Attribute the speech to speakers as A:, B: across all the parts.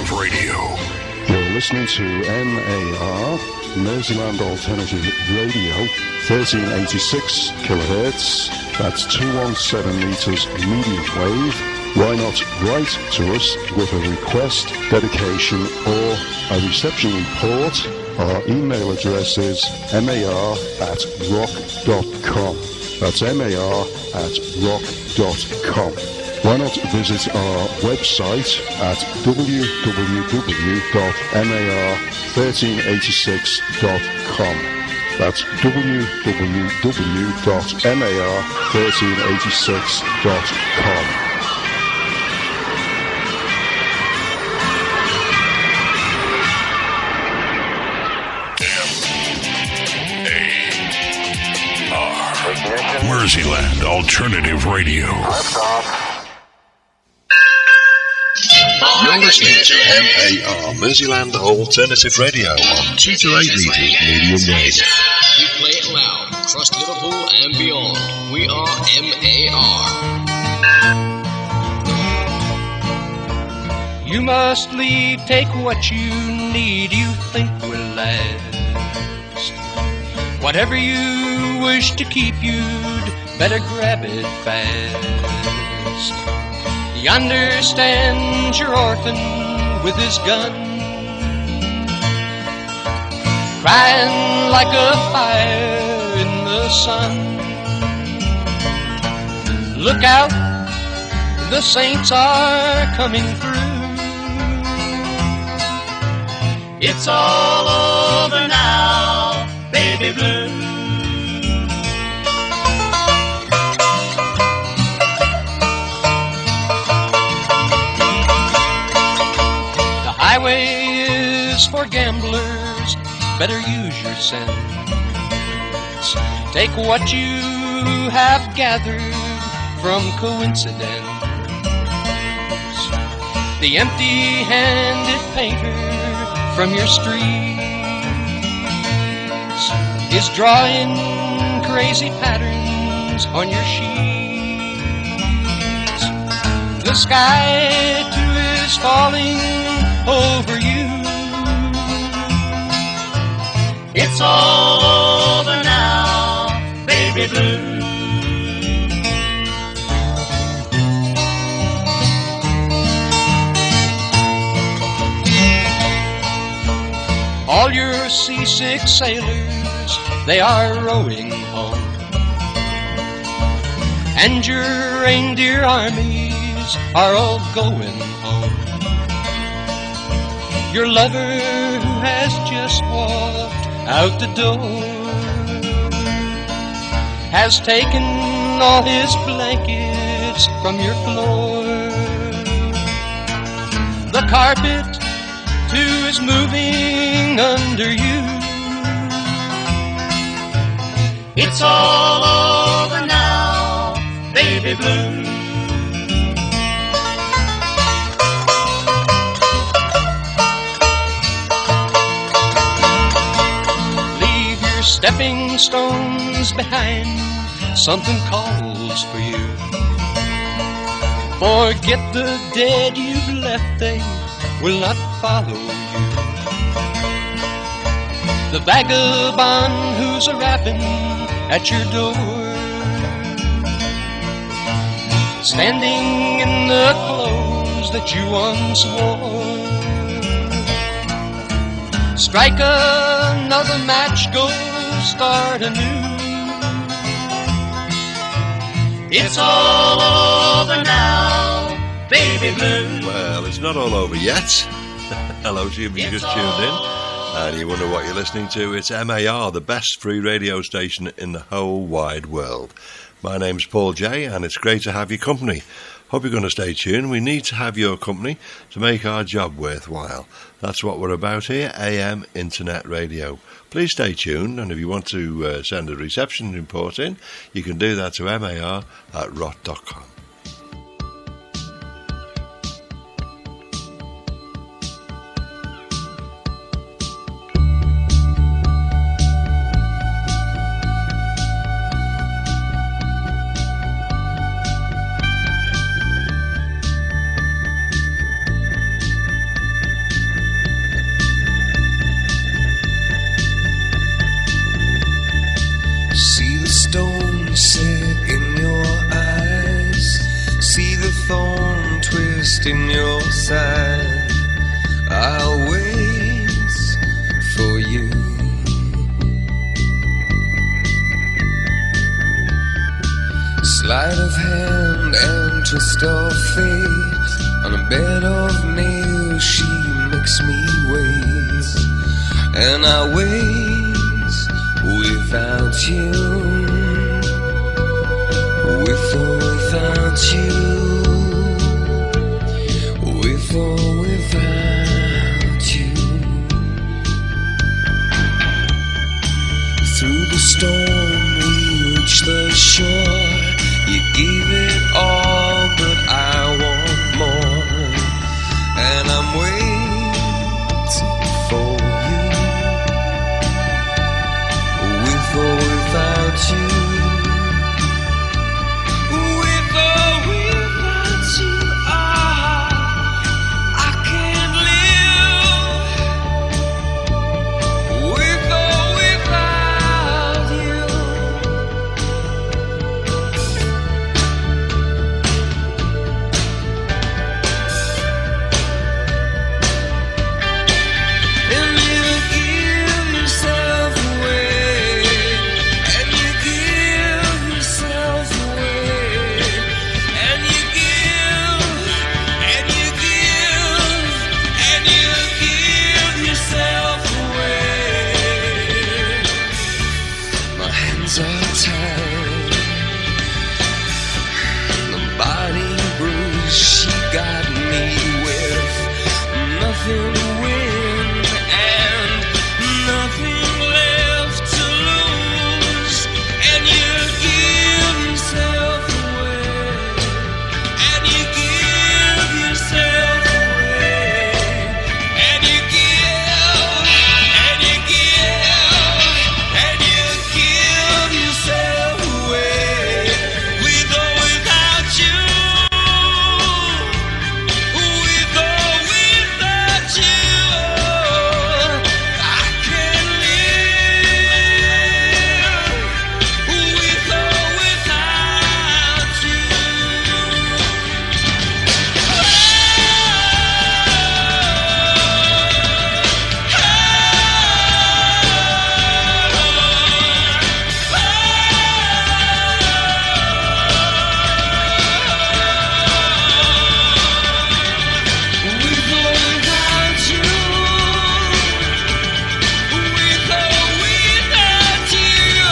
A: Alternative Radio.
B: You're listening to MAR, Merseyland Alternative Radio, 1386 kilohertz. That's 217 meters medium wave. Why not write to us with a request, dedication, or a reception report? Our email address is mar@rock.com. That's mar@rock.com. Why not visit our website at www.mar1386.com. That's www.mar1386.com.
A: Merseyland Alternative Radio.
C: You're listening to MAR, Merseyland Alternative Radio, on 2 to 8 meters medium wave.
D: We play it loud across Liverpool and beyond. We are MAR.
E: You must leave, take what you need, you think will last. Whatever you wish to keep, you'd better grab it fast. Yonder stands your orphan with his gun, crying like a fire in the sun. Look out, the saints are coming through. It's all over now, baby blue. Highway is for gamblers, better use your sense. Take what you have gathered from coincidence. The empty-handed painter from your streets is drawing crazy patterns on your sheets. The sky too is falling over you. It's all over now, baby blue. All your seasick sailors, they are rowing home, and your reindeer armies are all going home. Your lover who has just walked out the door has taken all his blankets from your floor. The carpet too is moving under you. It's all over now, baby blue. Stepping stones behind, something calls for you. Forget the dead you've left, they will not follow you. The vagabond who's a-rapping at your door, standing in the clothes that you once wore. Strike another match, go start anew. It's all over now, baby blue.
C: Well, it's not all over yet. Hello to you if you just tuned in and you wonder what you're listening to. It's MAR, the best free radio station in the whole wide world. My name's Paul J, and it's great to have your company. Hope you're going to stay tuned. We need to have your company to make our job worthwhile. That's what we're about here, AM Internet Radio. Please stay tuned, and if you want to send a reception report in, you can do that to mar@rot.com.
F: thorn twist in your side. I'll wait for you. Sleight of hand and twist of fate. On a bed of nails she makes me wait. And I wait without you. With or without you. With or without you. Through the storm we reach the shore. You gave it all, but I want more. And I'm waiting for you. With or without you. With or without you. I can't live. With or without you. And you give yourself away. And you give yourself away. And you give. And you give. And you give yourself away. My hands are tied. The body bruise she got me with. Nothing to win and nothing left to lose. And you give yourself away. And you give yourself away. And you give. And you give. And you give yourself away. With or without you. With or without you. I can't live. With or without you. With or without you. With or without you.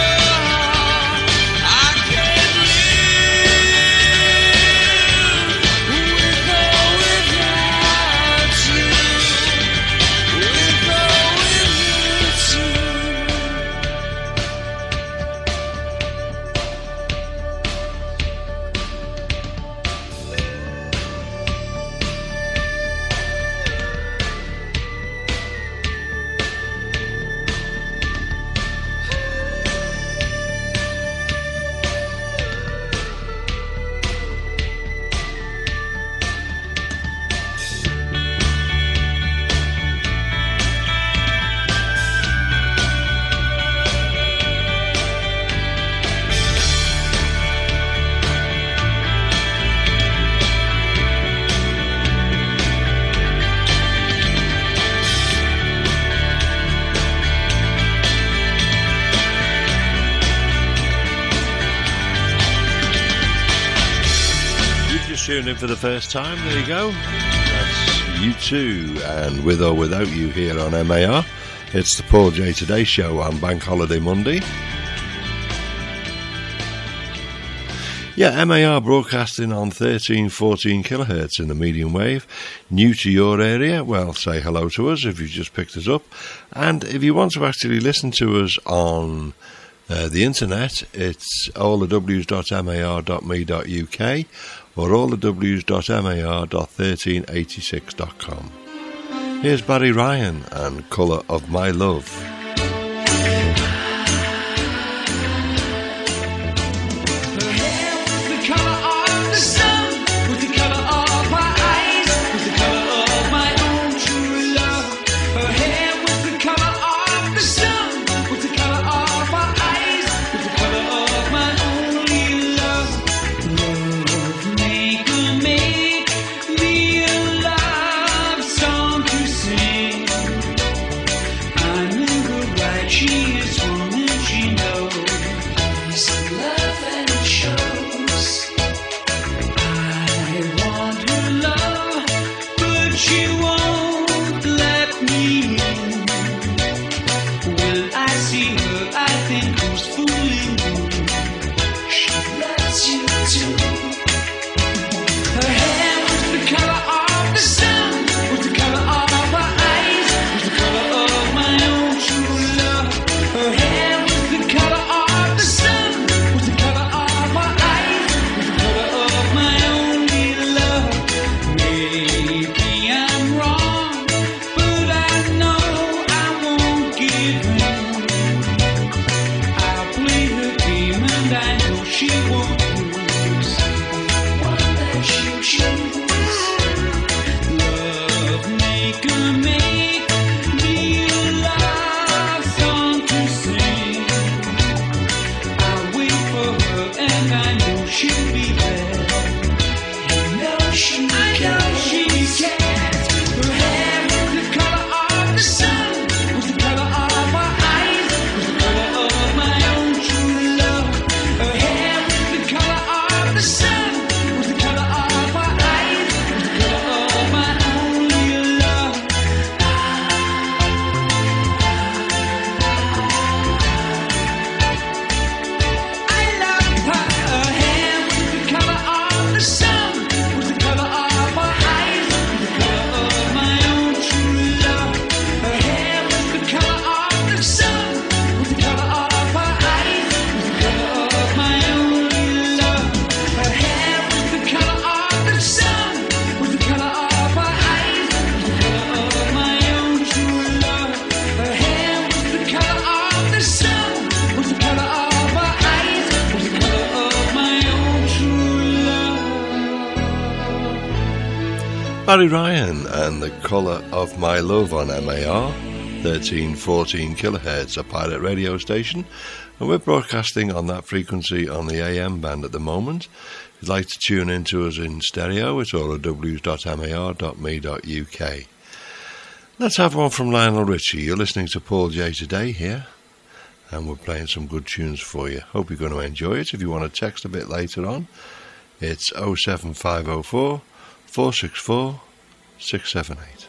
F: I can't live. With or without you. With or
C: You've just tuned in for the first time. There you go. That's U2 and With or Without You here on MAR. It's the Paul J. Today Show on Bank Holiday Monday. Yeah, MAR broadcasting on 1314 kilohertz in the medium wave. New to your area? Well, say hello to us if you've just picked us up. And if you want to actually listen to us on the internet, it's allthews.mar.me.uk or allthews.mar.1386.com. Here's Barry Ryan and Colour of My Love.
G: Make
C: Barry Ryan and The Colour of My Love on MAR, 1314 kilohertz, a pirate radio station, and we're broadcasting on that frequency on the AM band at the moment. If you'd like to tune in to us in stereo, it's allofws.mar.me.uk. Let's have one from Lionel Richie. You're listening to Paul J today here, and we're playing some good tunes for you. Hope you're going to enjoy it. If you want to text a bit later on, it's 07504 464 678.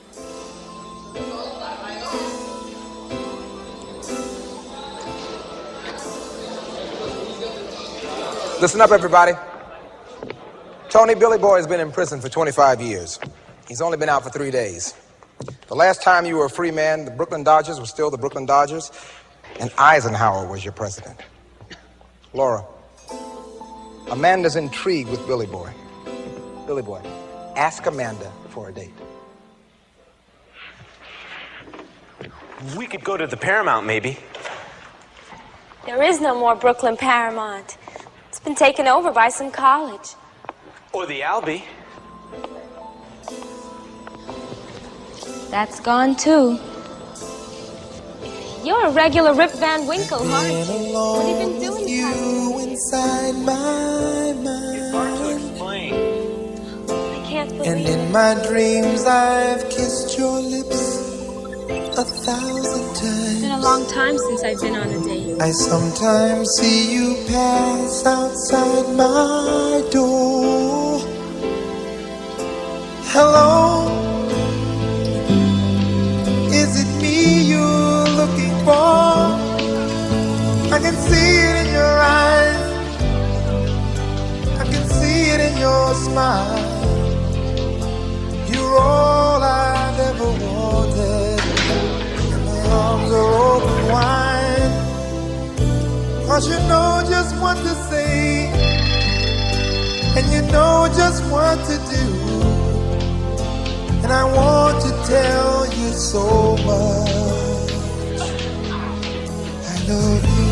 G: Listen up, everybody. Tony Billy Boy has been in prison for 25 years. He's only been out for 3 days. The last time you were a free man, the Brooklyn Dodgers were still the Brooklyn Dodgers, and Eisenhower was your president. Laura, Amanda's intrigued with Billy Boy. Billy Boy, ask Amanda for a date.
H: We could go to the Paramount, maybe.
I: There is no more Brooklyn Paramount. It's been taken over by some college.
H: Or the Albee.
I: That's gone, too. You're a regular Rip Van Winkle, aren't you? What have you been doing?
F: You inside my mind.
H: It's hard to explain.
I: I can't believe
F: And in my dreams I've kissed your lips 1,000 times.
I: It's been a long time since I've been on a date.
F: I sometimes see you pass outside my door. Hello, is it me you're looking for? I can see it in your eyes, I can see it in your smile. You're all I've ever wanted, and my arms are open wide. 'Cause you know just what to say, and you know just what to do. And I want to tell you so much. I love you.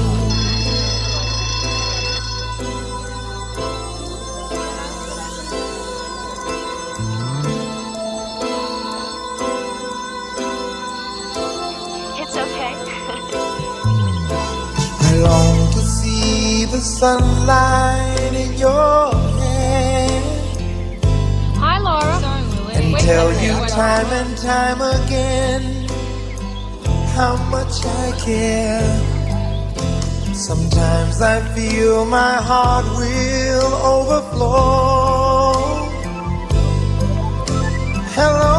I: It's okay.
F: I long to see the sunlight in your hair.
I: Hi, Laura.
F: And tell you time and time again how much I care. Sometimes I feel my heart will overflow. Hello,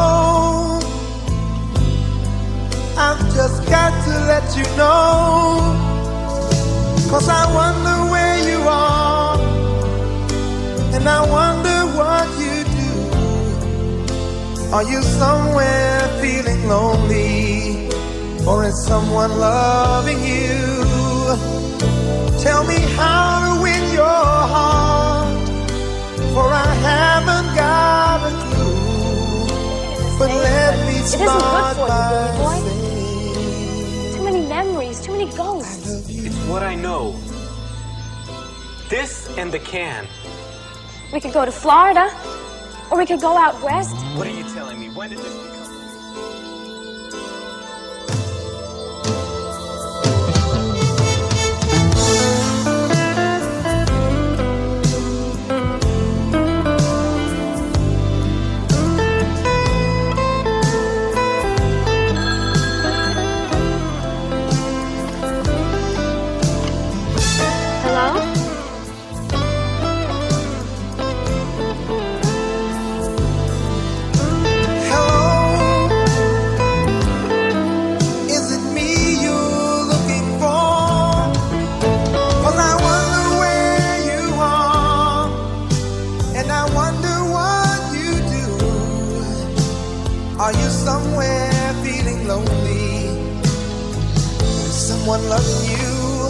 F: I've just got to let you know, 'cause I wonder where you are, and I wonder what you do. Are you somewhere feeling lonely, or is someone loving you? Tell me how to win your heart, for I haven't got a clue. But let me start by saying,
I: too many memories, too many ghosts.
H: It's what I know. This and the can.
I: We could go to Florida, or we could go out west.
H: What are you telling me? When did this become...
F: Are you somewhere feeling lonely? Is someone loving you?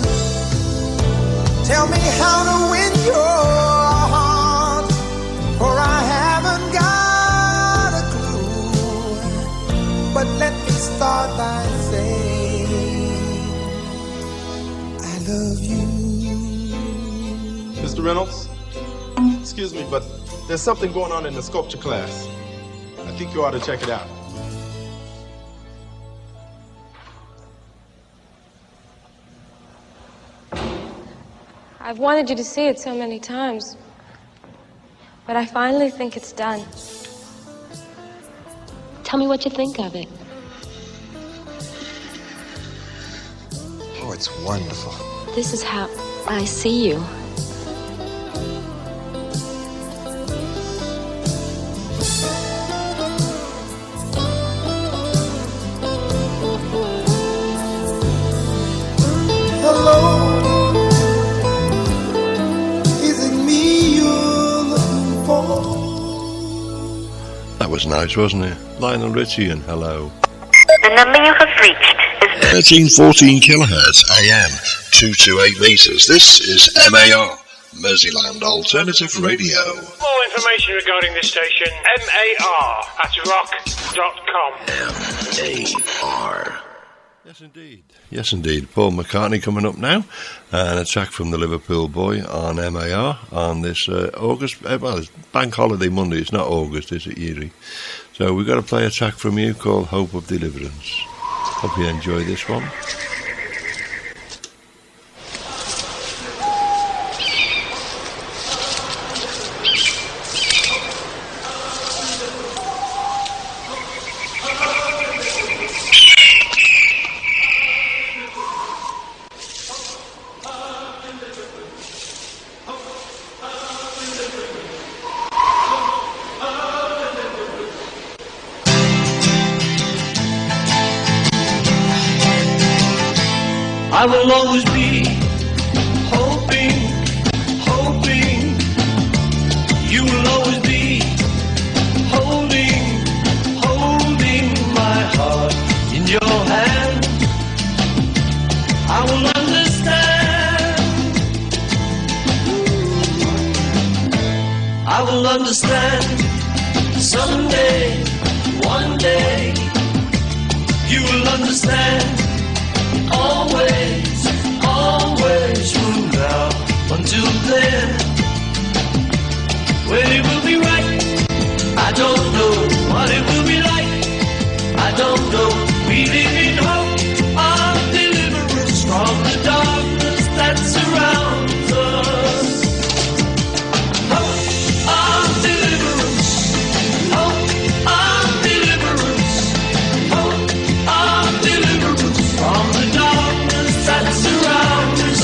F: Tell me how to win your heart, for I haven't got a clue. But let me start by saying I love you.
J: Mr. Reynolds, excuse me, but there's something going on in the sculpture class. I think you ought to check it out.
I: I've wanted you to see it so many times, but I finally think it's done.
K: Tell me what you think of it.
L: Oh, it's wonderful.
K: This is how I see you.
M: Hello.
C: That was nice, wasn't it? Lionel Richie and Hello.
N: The number you have reached is
C: 1314 kilohertz AM, 228 meters. This is MAR, Merseyland Alternative Radio.
O: More information regarding this station, MAR@rock.com.
C: MAR. Yes, indeed. Yes, indeed. Paul McCartney coming up now, and a track from the Liverpool Boy on MAR on this August. Well, it's Bank Holiday Monday. It's not August, is it, Yuri? So we've got to play a track from you called Hope of Deliverance. Hope you enjoy this one.
F: I will always be hoping, hoping. You will always be holding, holding my heart in your hand. I will understand. I will understand someday, one day. You will understand. Always, always from now until then. When it will be right, I don't know what it will be like. I don't know. We live in hope of deliverance from the darkness that surrounds us. Hope of deliverance. Hope of deliverance. Hope of deliverance from the darkness that surrounds us.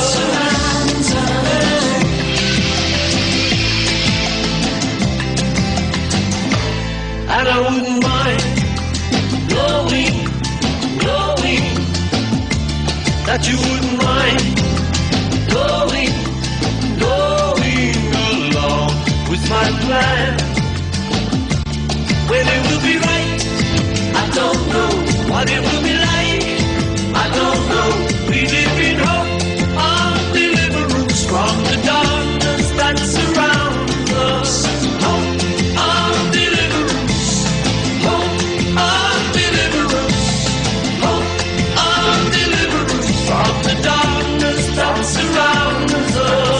F: And I wouldn't mind glowing, glowing. That you wouldn't mind glowing, glowing along with my plan. When it will be right, I don't know what it will be like. I don't know. We live in hope of deliverance from the darkness that surrounds us. Hope of deliverance. Hope of deliverance. Hope of deliverance from the darkness that surrounds us.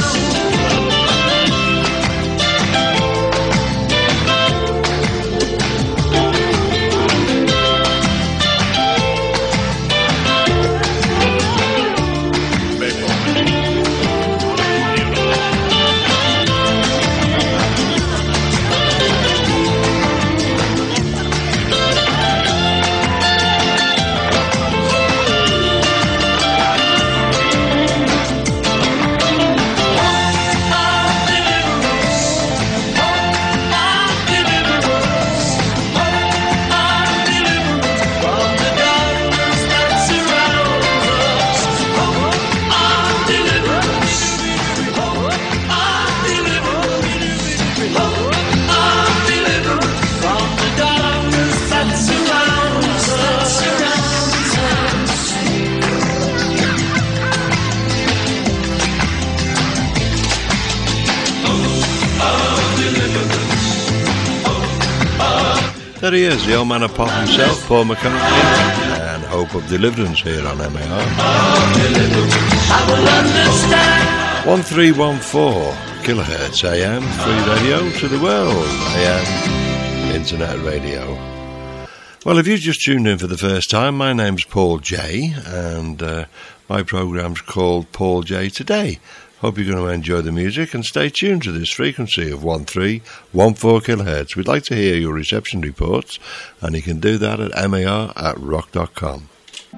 C: There he is, the old man of pop himself, Paul McCartney, and Hope of Deliverance here on MAR. 1314 kilohertz AM, free radio to the world, AM. Internet Radio. Well, if you've just tuned in for the first time, my name's Paul J, and my programme's called Paul J Today. Hope you're going to enjoy the music and stay tuned to this frequency of 1314 kilohertz. We'd like to hear your reception reports, and you can do that at mar@rock.com.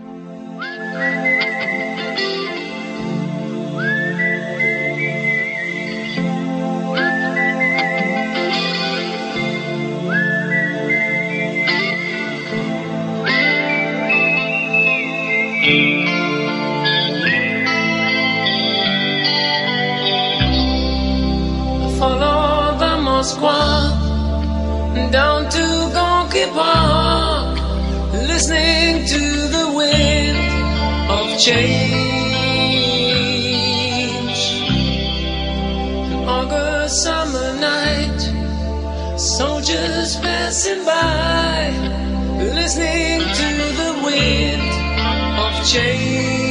F: Follow the Moskva down to Gonky Park, listening to the wind of change. An August summer night, soldiers passing by, listening to the wind of change.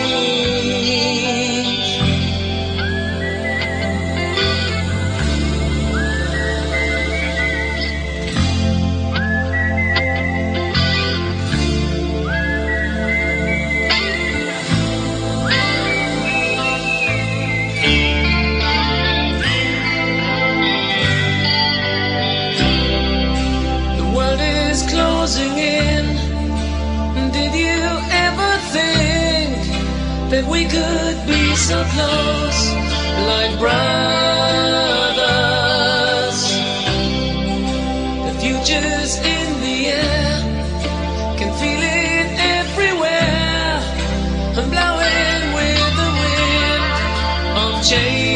F: Closing in. Did you ever think that we could be so close, like brothers? The future's in the air, can feel it everywhere, I'm blowing with the wind of change.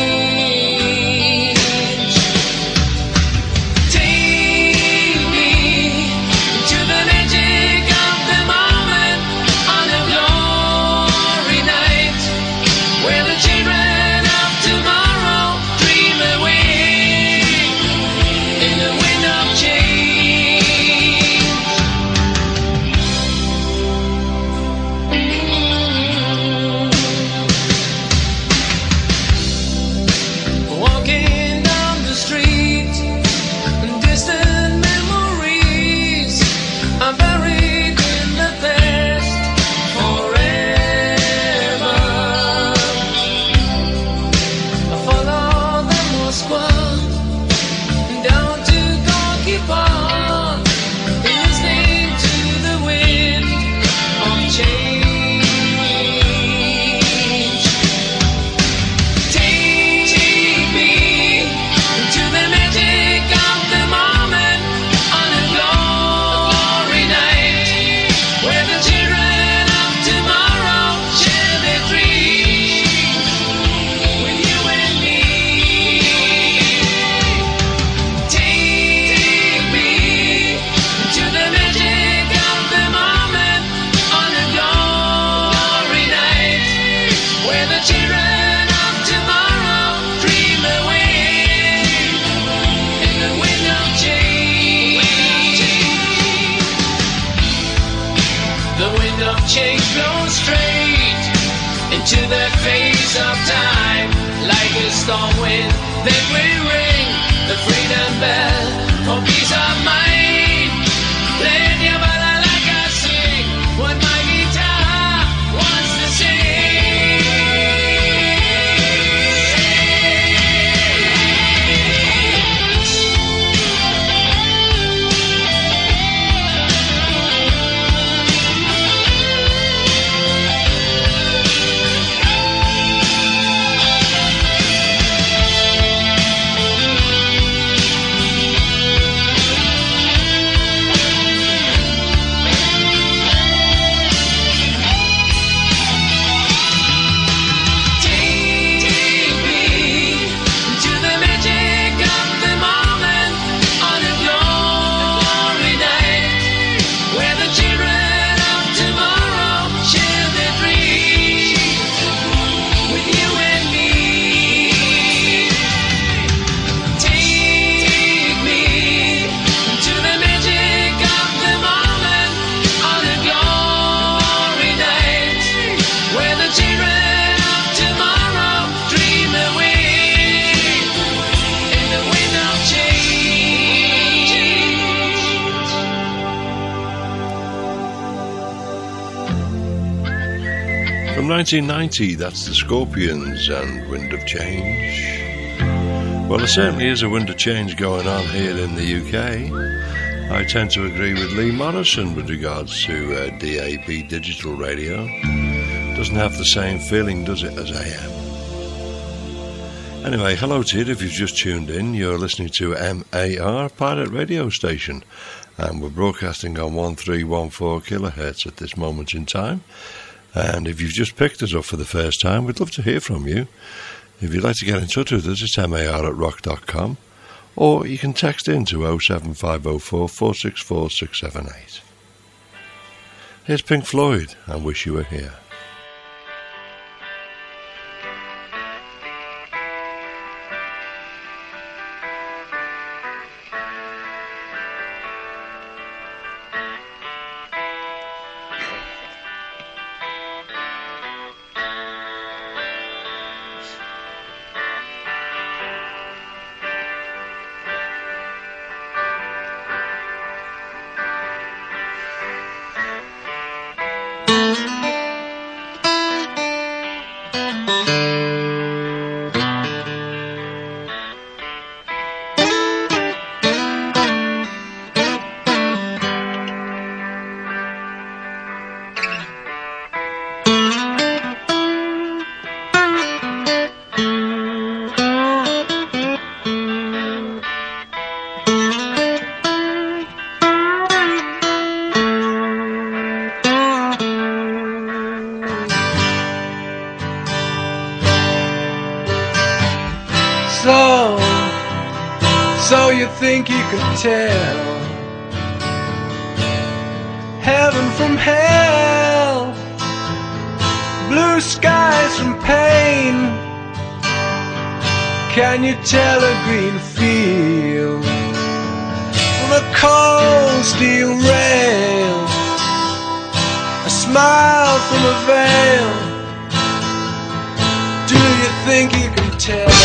J: To the face of time, like a storm wind, then we ring the freedom bell for peace of mind. Playing your ballad like I sing, what my guitar wants to sing.
C: From 1990, that's the Scorpions and Wind of Change. Well, there certainly is a wind of change going on here in the UK. I tend to agree with Lee Morrison with regards to DAB digital radio. Doesn't have the same feeling, does it, as AM? Anyway, hello to you if you've just tuned in. You're listening to MAR, Pirate Radio Station, and we're broadcasting on 1314 kilohertz at this moment in time. And if you've just picked us up for the first time, we'd love to hear from you. If you'd like to get in touch with us, it's mar@rock.com, or you can text in to 07504 464 678. Here's Pink Floyd, I Wish You Were Here.
F: So you think you can tell heaven from hell, blue skies from pain? Can you tell a green field from a cold steel rail, a smile from a veil? Do you think you can tell?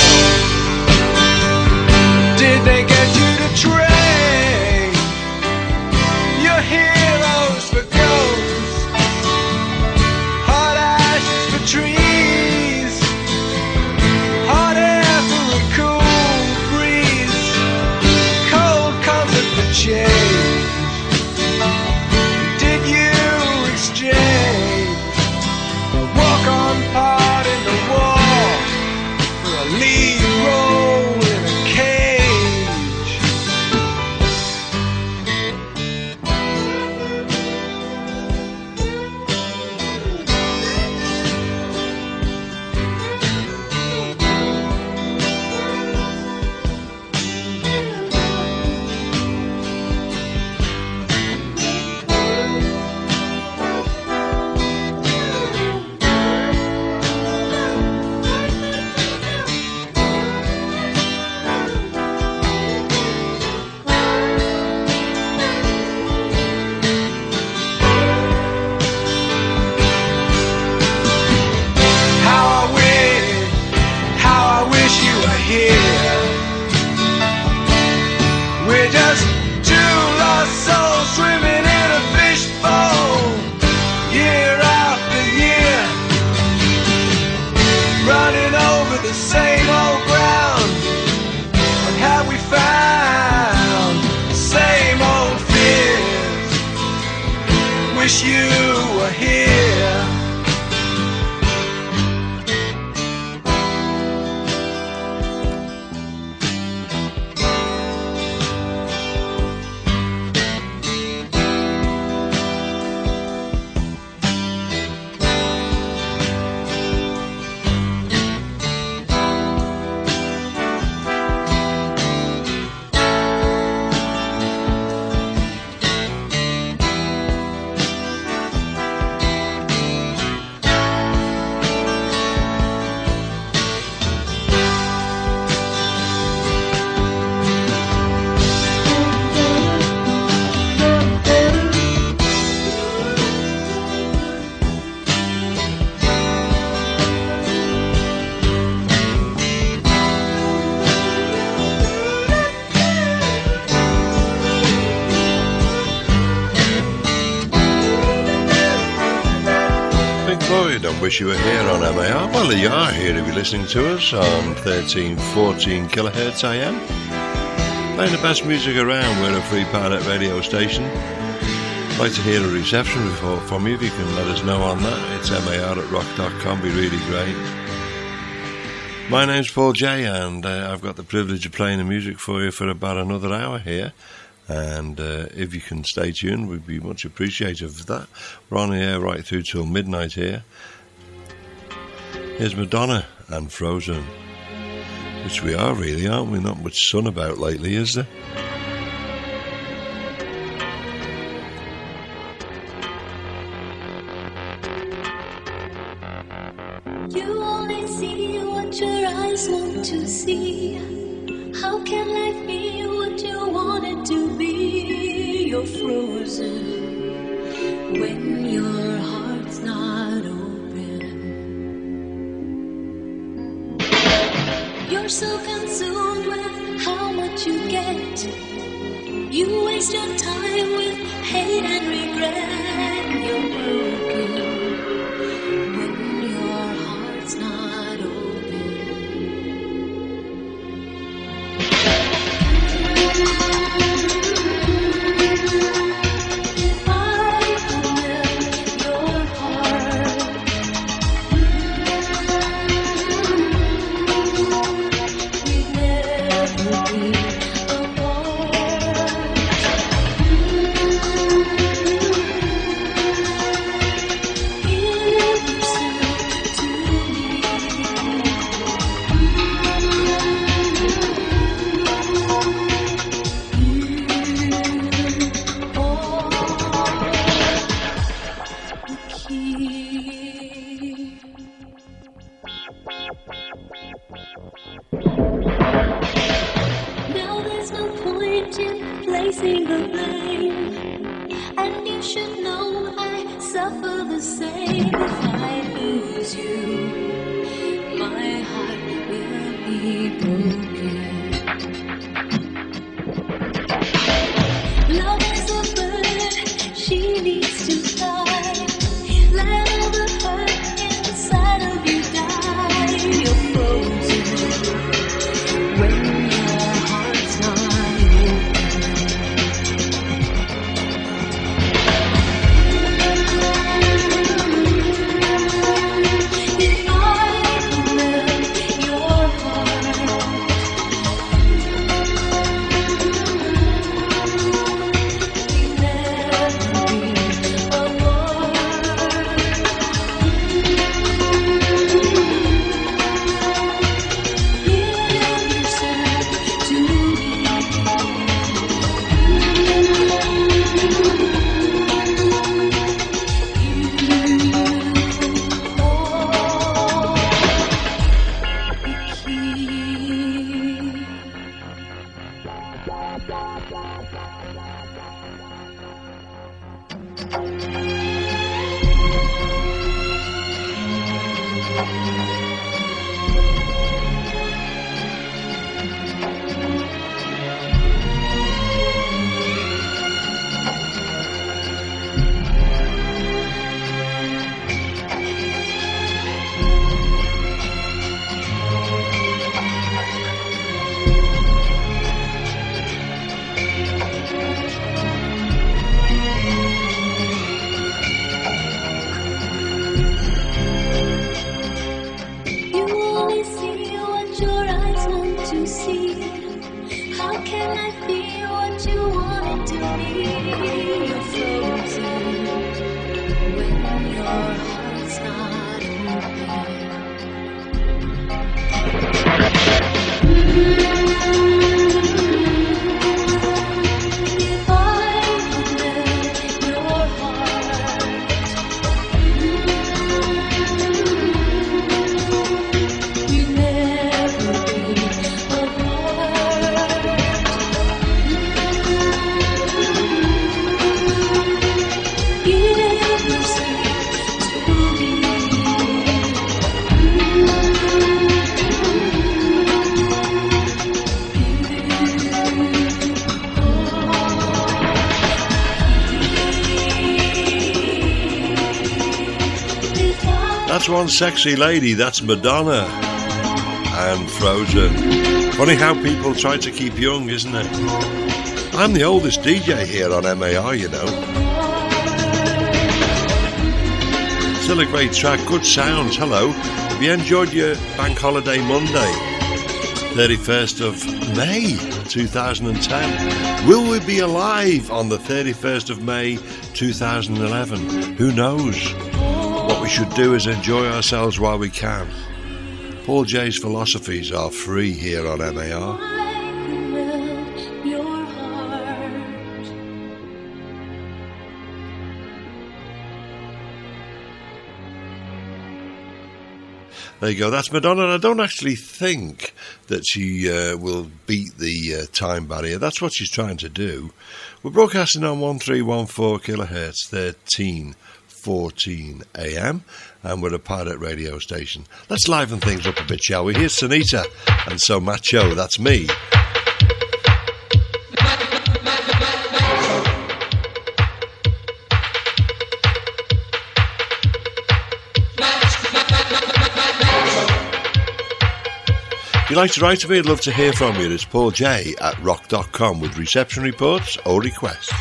F: Did they get you to trade your heroes for ghosts, hot ashes for trees, hot air for a cool breeze, cold comfort for change? Did you exchange a walk-on part in the wall for a lead role in a cage? We're just two lost souls swimming in a fishbowl, year after year, running over the same old ground. What have we found? Same old fears. Wish you were here.
C: wish you were here on MAR. Well, you are here if you're listening to us on 1314 kilohertz AM. Playing the best music around. We're a free pirate radio station. I'd like to hear a reception report from you. If you can let us know on that, it's mar@rock.com. Be really great. My name's Paul J, and I've got the privilege of playing the music for you for about another hour here. And if you can stay tuned, we'd be much appreciative of that. We're on the air right through till midnight here. Here's Madonna and Frozen, which we are really, aren't we? Not much sun about lately, is there?
M: You only see what your eyes want to see. How can life be what you want it to be? You're frozen when your heart's not open. You're so consumed with how much you get. You waste your time with hate and regret. You're broken when your heart's not open.
C: That's one sexy lady, that's Madonna and Frozen. Funny how people try to keep young, isn't it? I'm the oldest DJ here on MAR, you know. Still a great track, good sounds. Hello. Have you enjoyed your Bank Holiday Monday, 31st of May 2010? Will we be alive on the 31st of May 2011? Who knows? What we should do is enjoy ourselves while we can. Paul J's philosophies are free here on MAR. There you go, that's Madonna, and I don't actually think that she will beat the time barrier. That's what she's trying to do. We're broadcasting on 1314 kilohertz, 1314 AM, and we're a pirate radio station. Let's liven things up a bit, shall we? Here's Sunita, and So Macho, that's me. If you'd like to write to me, I'd love to hear from you. It's Paul J at rock.com with reception reports or requests.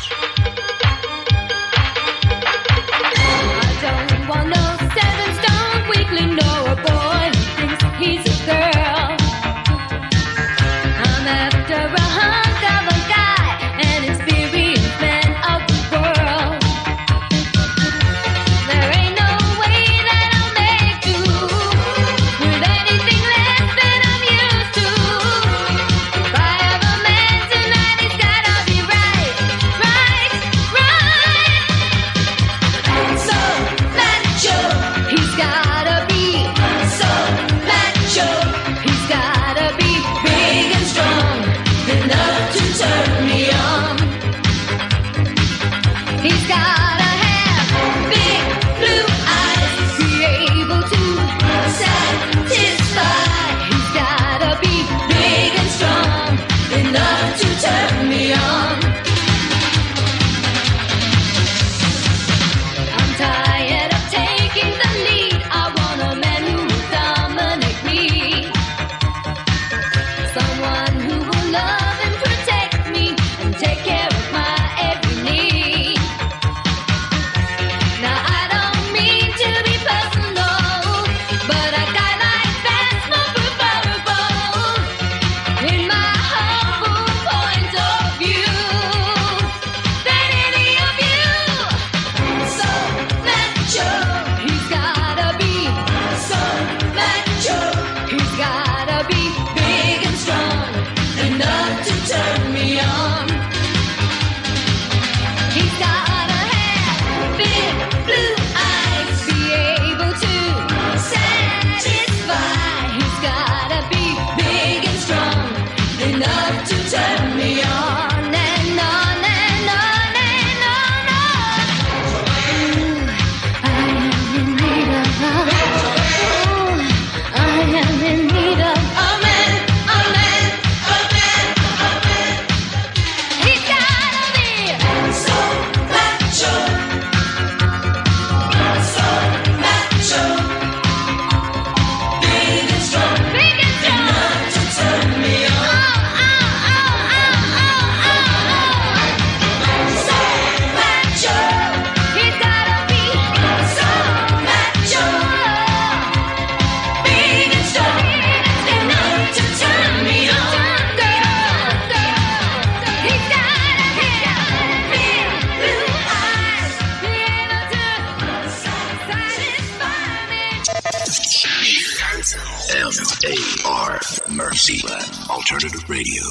A: MAR, Mercyland Alternative Radio.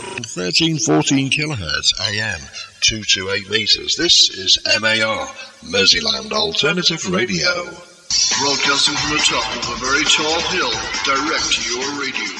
C: 1314 kilohertz AM, 228 meters. This is MAR, Mercyland Alternative Radio.
P: Broadcasting from the top of a very tall hill, direct to your radio.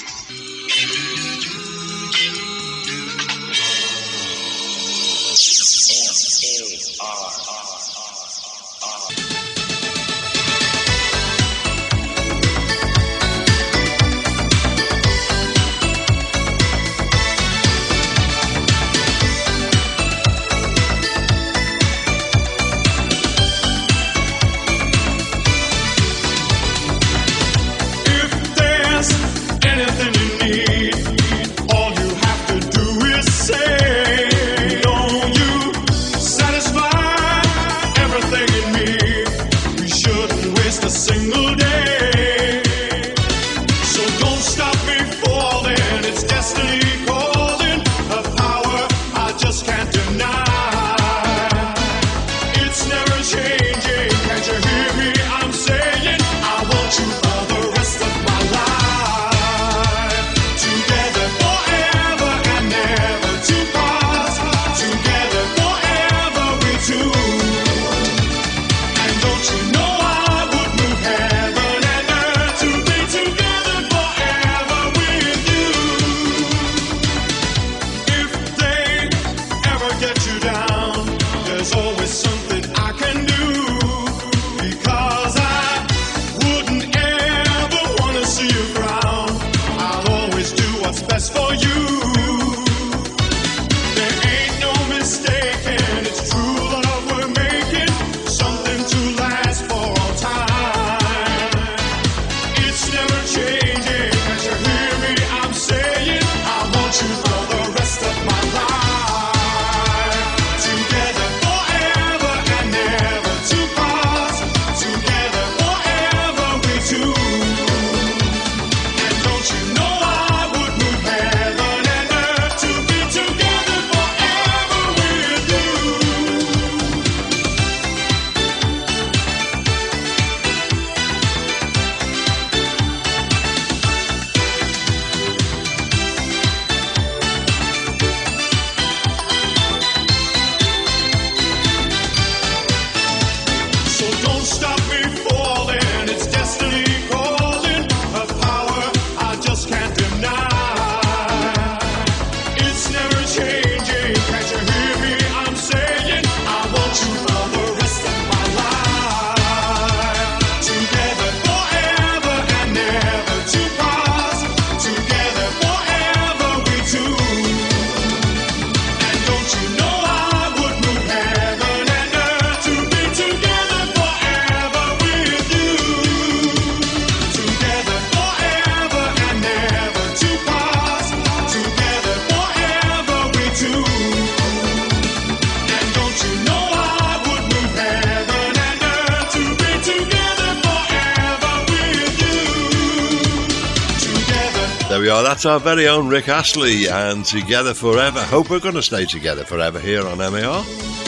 C: we are. That's our very own Rick Astley and Together Forever. Hope we're going to stay together forever here on MAR.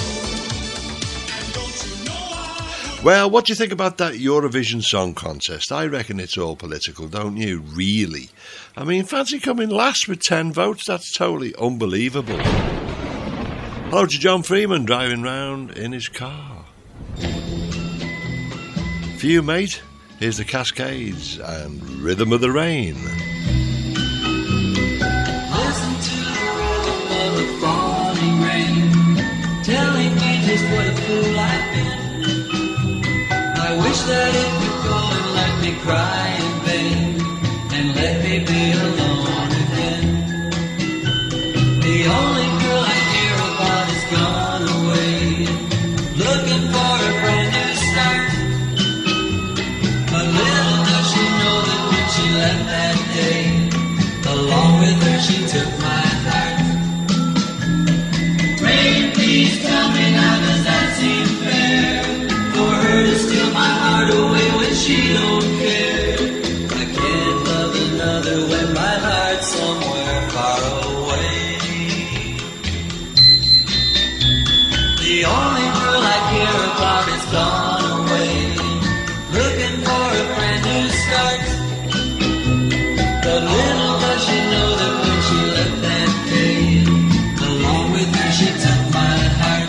C: Well, what do you think about that Eurovision Song Contest? I reckon it's all political, don't you? Really? I mean, fancy coming last with 10 votes? That's totally unbelievable. Hello to John Freeman driving round in his car. For you, mate, here's the Cascades and Rhythm of the Rain.
J: Listen to the rhythm of the falling rain, telling me just what a fool I've been. I wish that it would go and let me cry in vain, and let me be alone again. The only girl I hear about is gone away, looking for a brand new start. But little does she know that when she left that day, along with her she took my heart. Rain, please tell me now, does that seem fair? For her to steal my heart away when she don't care. I can't love another when my heart's somewhere far away. The only girl I care about is gone away, looking for a brand new start. But little does she know that when she left that day, along with her she took my heart.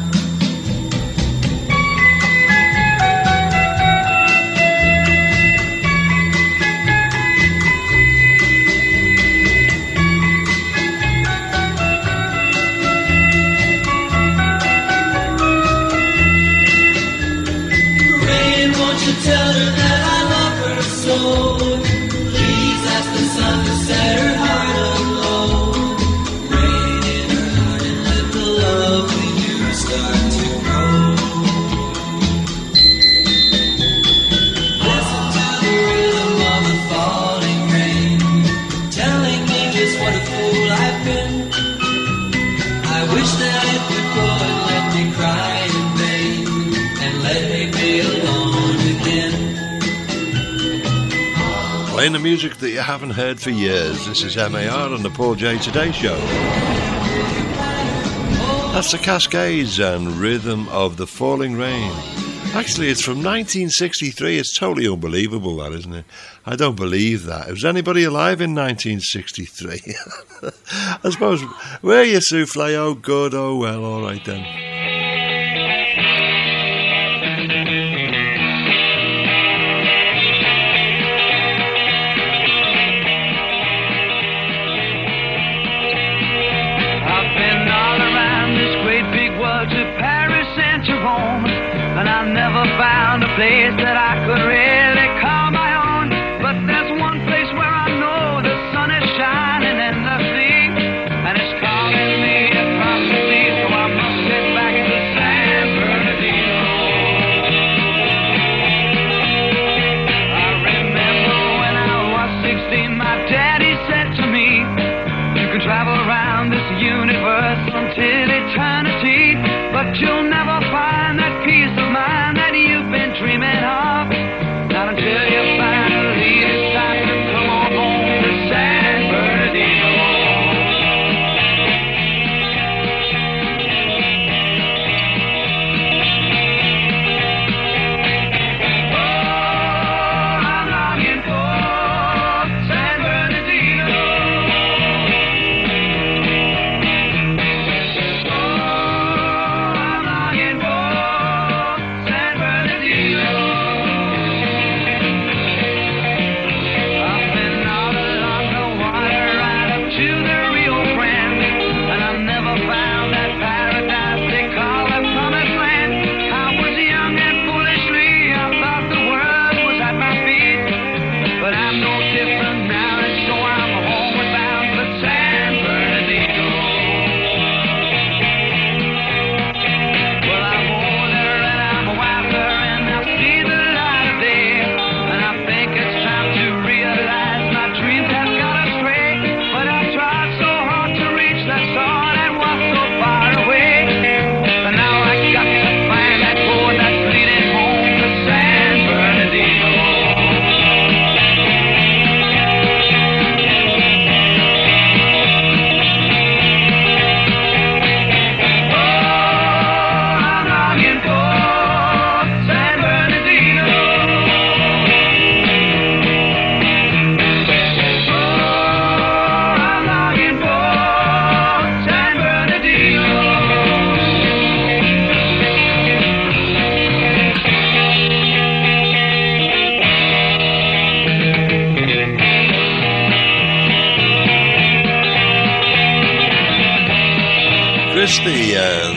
J: Tell her that I love her so. Please ask the sun to set her heart aglow. Rain in her heart and let the love we knew start to grow. Listen to the rhythm of the falling rain, telling me just what a fool I've been. I wish that it would go and let me cry in vain, and let me be alone.
C: Playing the music that you haven't heard for years. This is MAR on the Paul J. Today Show. That's the Cascades and Rhythm of the Falling Rain. Actually, it's from 1963. It's totally unbelievable, that, isn't it? I don't believe that. Was anybody alive in 1963? I suppose. Where you, Souffle? Oh, good. Oh, well. All right, then.
Q: And I never found a place that I could really call my own. But there's one place where I know the sun is shining endlessly, and it's calling me across the sea, so I must get back to San Bernardino. I remember when I was 16, my daddy said to me, you can travel around this universe until eternity, but you'll never find that peace of mind that you've been dreaming of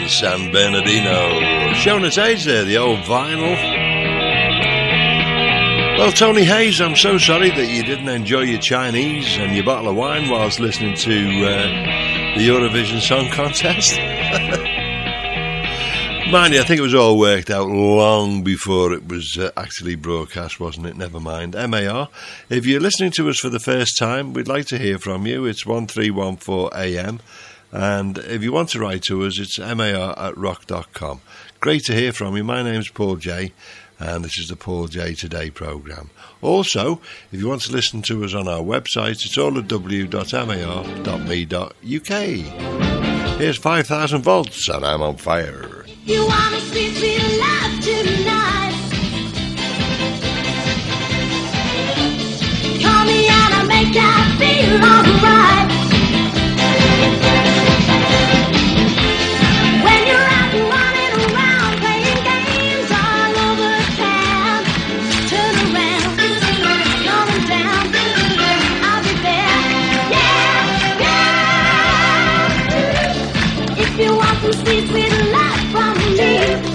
C: San Bernardino. Showing its age there, the old vinyl. Well, Tony Hayes, I'm so sorry that you didn't enjoy your Chinese and your bottle of wine whilst listening to the Eurovision Song Contest. Mind you, I think it was all worked out long before it was actually broadcast, wasn't it? Never mind. MAR, if you're listening to us for the first time, we'd like to hear from you. It's 1314 AM. And if you want to write to us, it's mar@rock.com. Great to hear from you. My name's Paul J, and this is the Paul J Today programme. Also, if you want to listen to us on our website, it's all at w.mar.me.uk. Here's 5,000 volts, and I'm on fire.
M: You want a sweet, sweet love tonight. Call me and I'll make you feel alright. When you're out and running around, playing games all over town, turn around, coming down, I'll be there. Yeah, yeah. If you want some sweet, sweet love from me,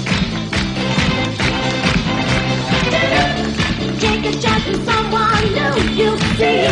M: take a chance with someone new you see.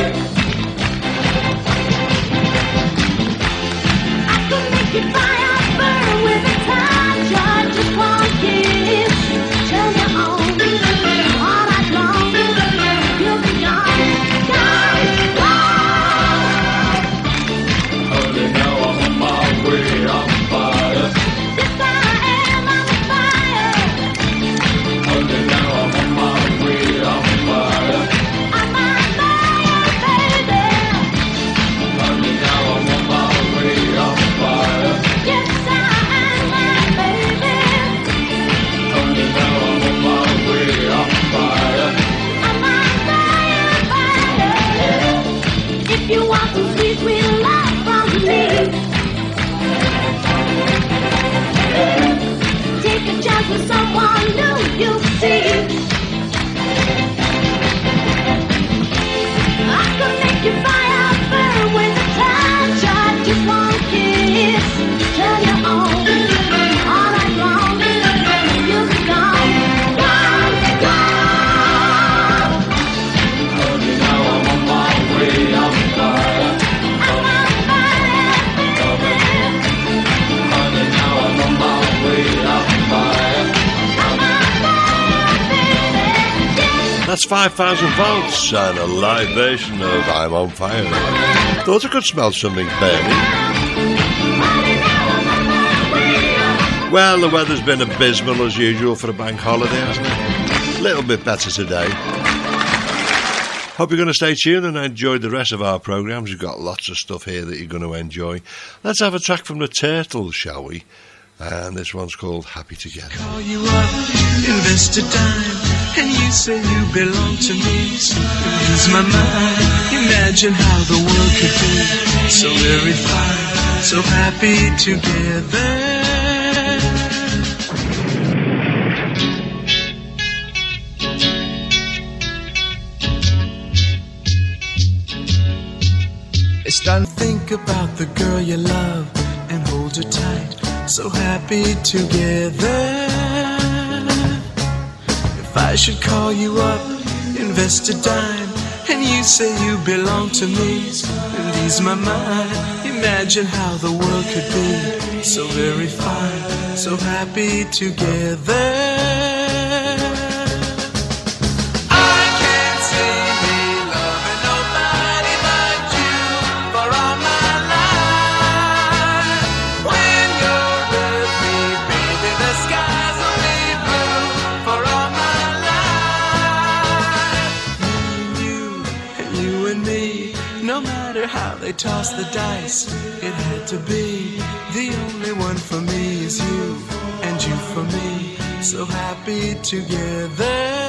M: I could make you fire burn with a touch or just one kiss. Turn you on all night long. You'll be gone, gone, gone.
J: Honey, now I'm on my way, I'm fire.
M: Yes, I am on fire.
J: Honey, now I'm on my way, I'm fire.
M: I'm on fire, baby.
J: Honey, now I'm on my way, I'm fire.
M: Yes, I am, baby.
J: Honey, now I'm on my way, I'm fire.
M: I'm on fire, fire. If you want some sweet, sweet love from me, take a chance with someone new you see. I could make you fire burn with a touch or just one kiss. Turn you on all night long. You'll be gone, gone, gone.
J: Honey, now I'm on my way, I'm fire.
M: I'm on fire, baby.
J: Honey, now I'm on my way, I'm fire.
M: I'm on fire, baby. Yeah.
C: That's 5,000 volts and a live version of I'm on Fire. Thought I could smell something burning. Well, the weather's been abysmal as usual for a bank holiday, hasn't it? A little bit better today. Hope you're going to stay tuned and enjoy the rest of our programmes. We've got lots of stuff here that you're going to enjoy. Let's have a track from the Turtles, shall we? And this one's called Happy Together.
F: Call you up, invest a dime, and you say you belong to me. So lose my mind. Imagine how the world could be so very fine, so happy together. It's time to think about the girl you love and hold her tight. So happy together. If I should call you up, invest a dime, and you say you belong to me, and ease my mind. Imagine how the world could be so very fine, so happy together. They tossed the dice, it had to be. The only one for me is you, and you for me, so happy together.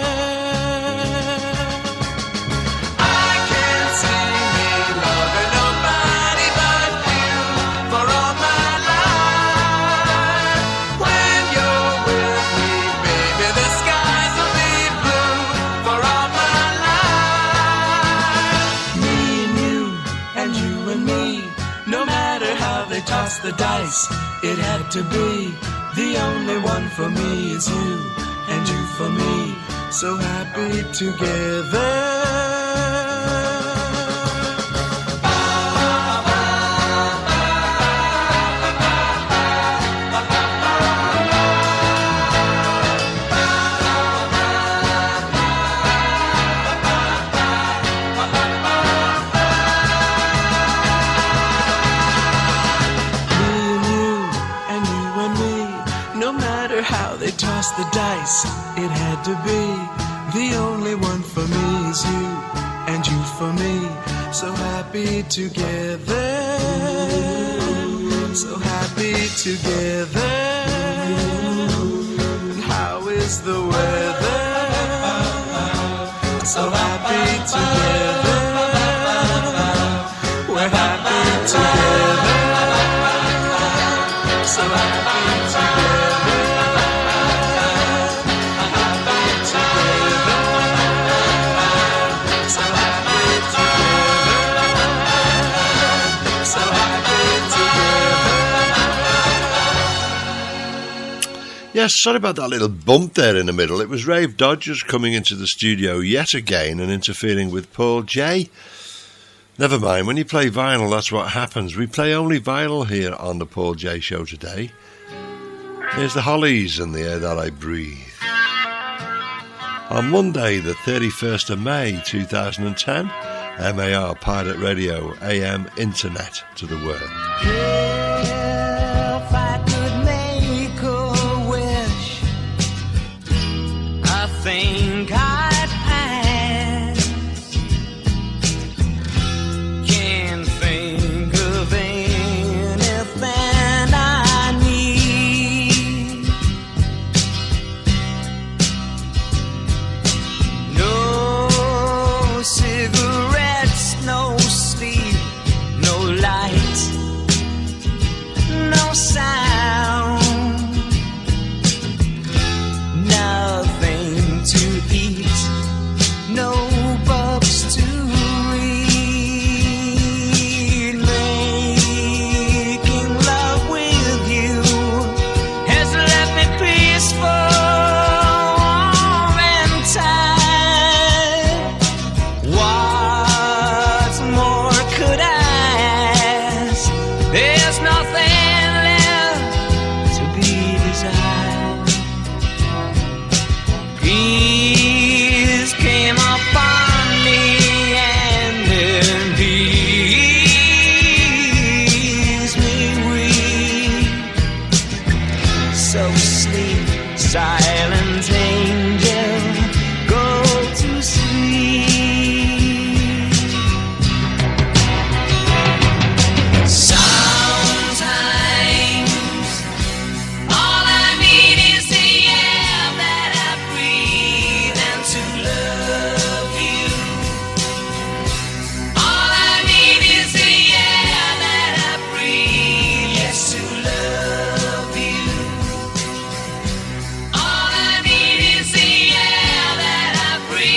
F: I can't see me loving nobody but you for all my life. When you're with me, baby, the skies will be blue for all my life. Me and you, and you and me, no matter how they toss tossed the dice, it had to be. The only one for me is you, and you for me. So happy together. Toss the dice, it had to be. The only one for me is you, and you for me. So happy together, so happy together. And how is the weather? So happy together, we're happy together, so happy together.
C: Yes, sorry about that little bump there in the middle. It was Rave Dodgers coming into the studio yet again and interfering with Paul J. Never mind, when you play vinyl, that's what happens. We play only vinyl here on the Paul J Show today. Here's the Hollies and The Air That I Breathe. On Monday, the 31st of May 2010, MAR Pirate Radio, AM Internet to the world.
F: If I could make a wish, I think I'd ask. Can't think of anything I need. No cigarettes, no sleep, no light, no sound, nothing to eat, no books to read. Making love with you has left me peaceful and tired. What more could I ask? There's nothing left to be desired. Peace came upon me and it leaves me weak. So sleep, silent angel, go to sleep. Sometimes all I need is the air that I breathe and to love you. All I need is the air that I breathe, yes, to love you. All I need is the air that I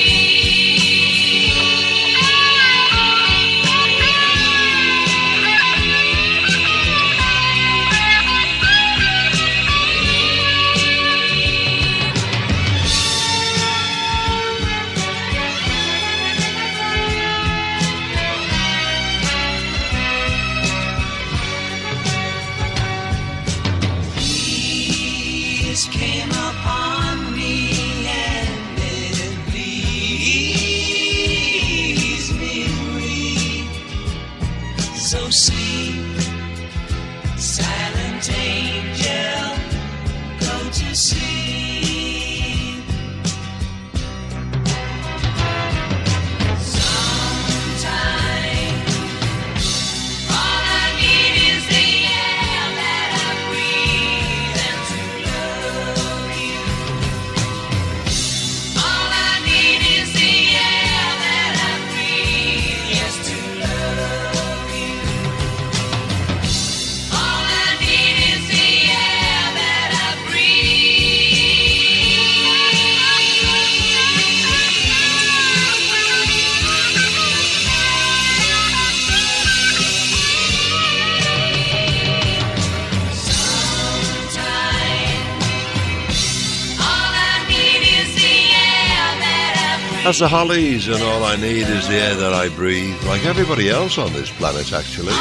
F: Peace came upon me and it leaves me weak. So sleep, silent angel, go to sleep. Sometimes all I need is the air that I breathe and to love you.
C: That's the Hollies, and all I need is the air that I breathe, like everybody else on this planet, actually.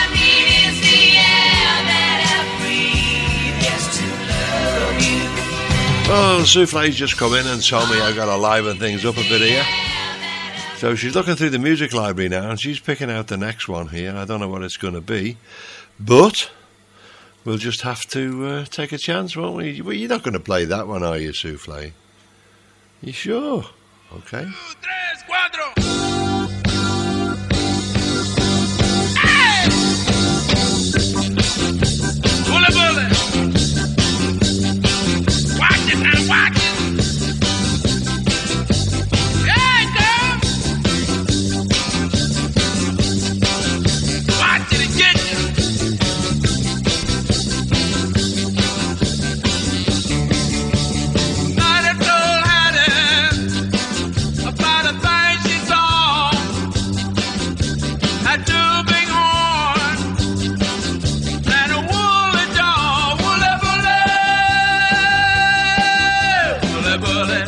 C: Well, Souffle's just come in and told me I've got to liven things up a bit here. So she's looking through the music library now, and she's picking out the next one here. I don't know what it's going to be, but we'll just have to take a chance, won't we? Well, you're not going to play that one, are you, Souffle? You sure? Okay.
J: 2, 3, 4. Bullet, bullet. Watch it now, watch it. Yeah, girl. Watch it and get you. Not a told Hattie about a thing she saw. Had 2 big horns and a woolly jaw. Woolly, bully. Woolly, bully.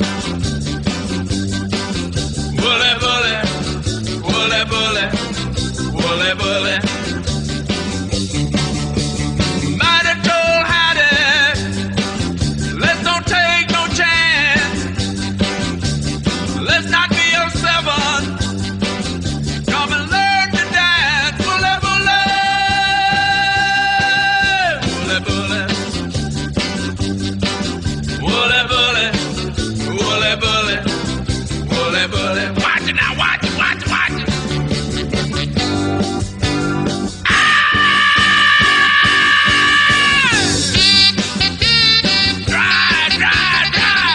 J: Woolly, bully. Woolly, bully. Woolly, bully. Might have told Hattie, let's don't take no chance. Let's not be your 7. Come and learn to dance. Bully, bully. Woolly, bully. Woolly, bully. Woolly, bully. Woolly, bully. Watch it now, watch it, watch it, watch it. Dry, dry, dry.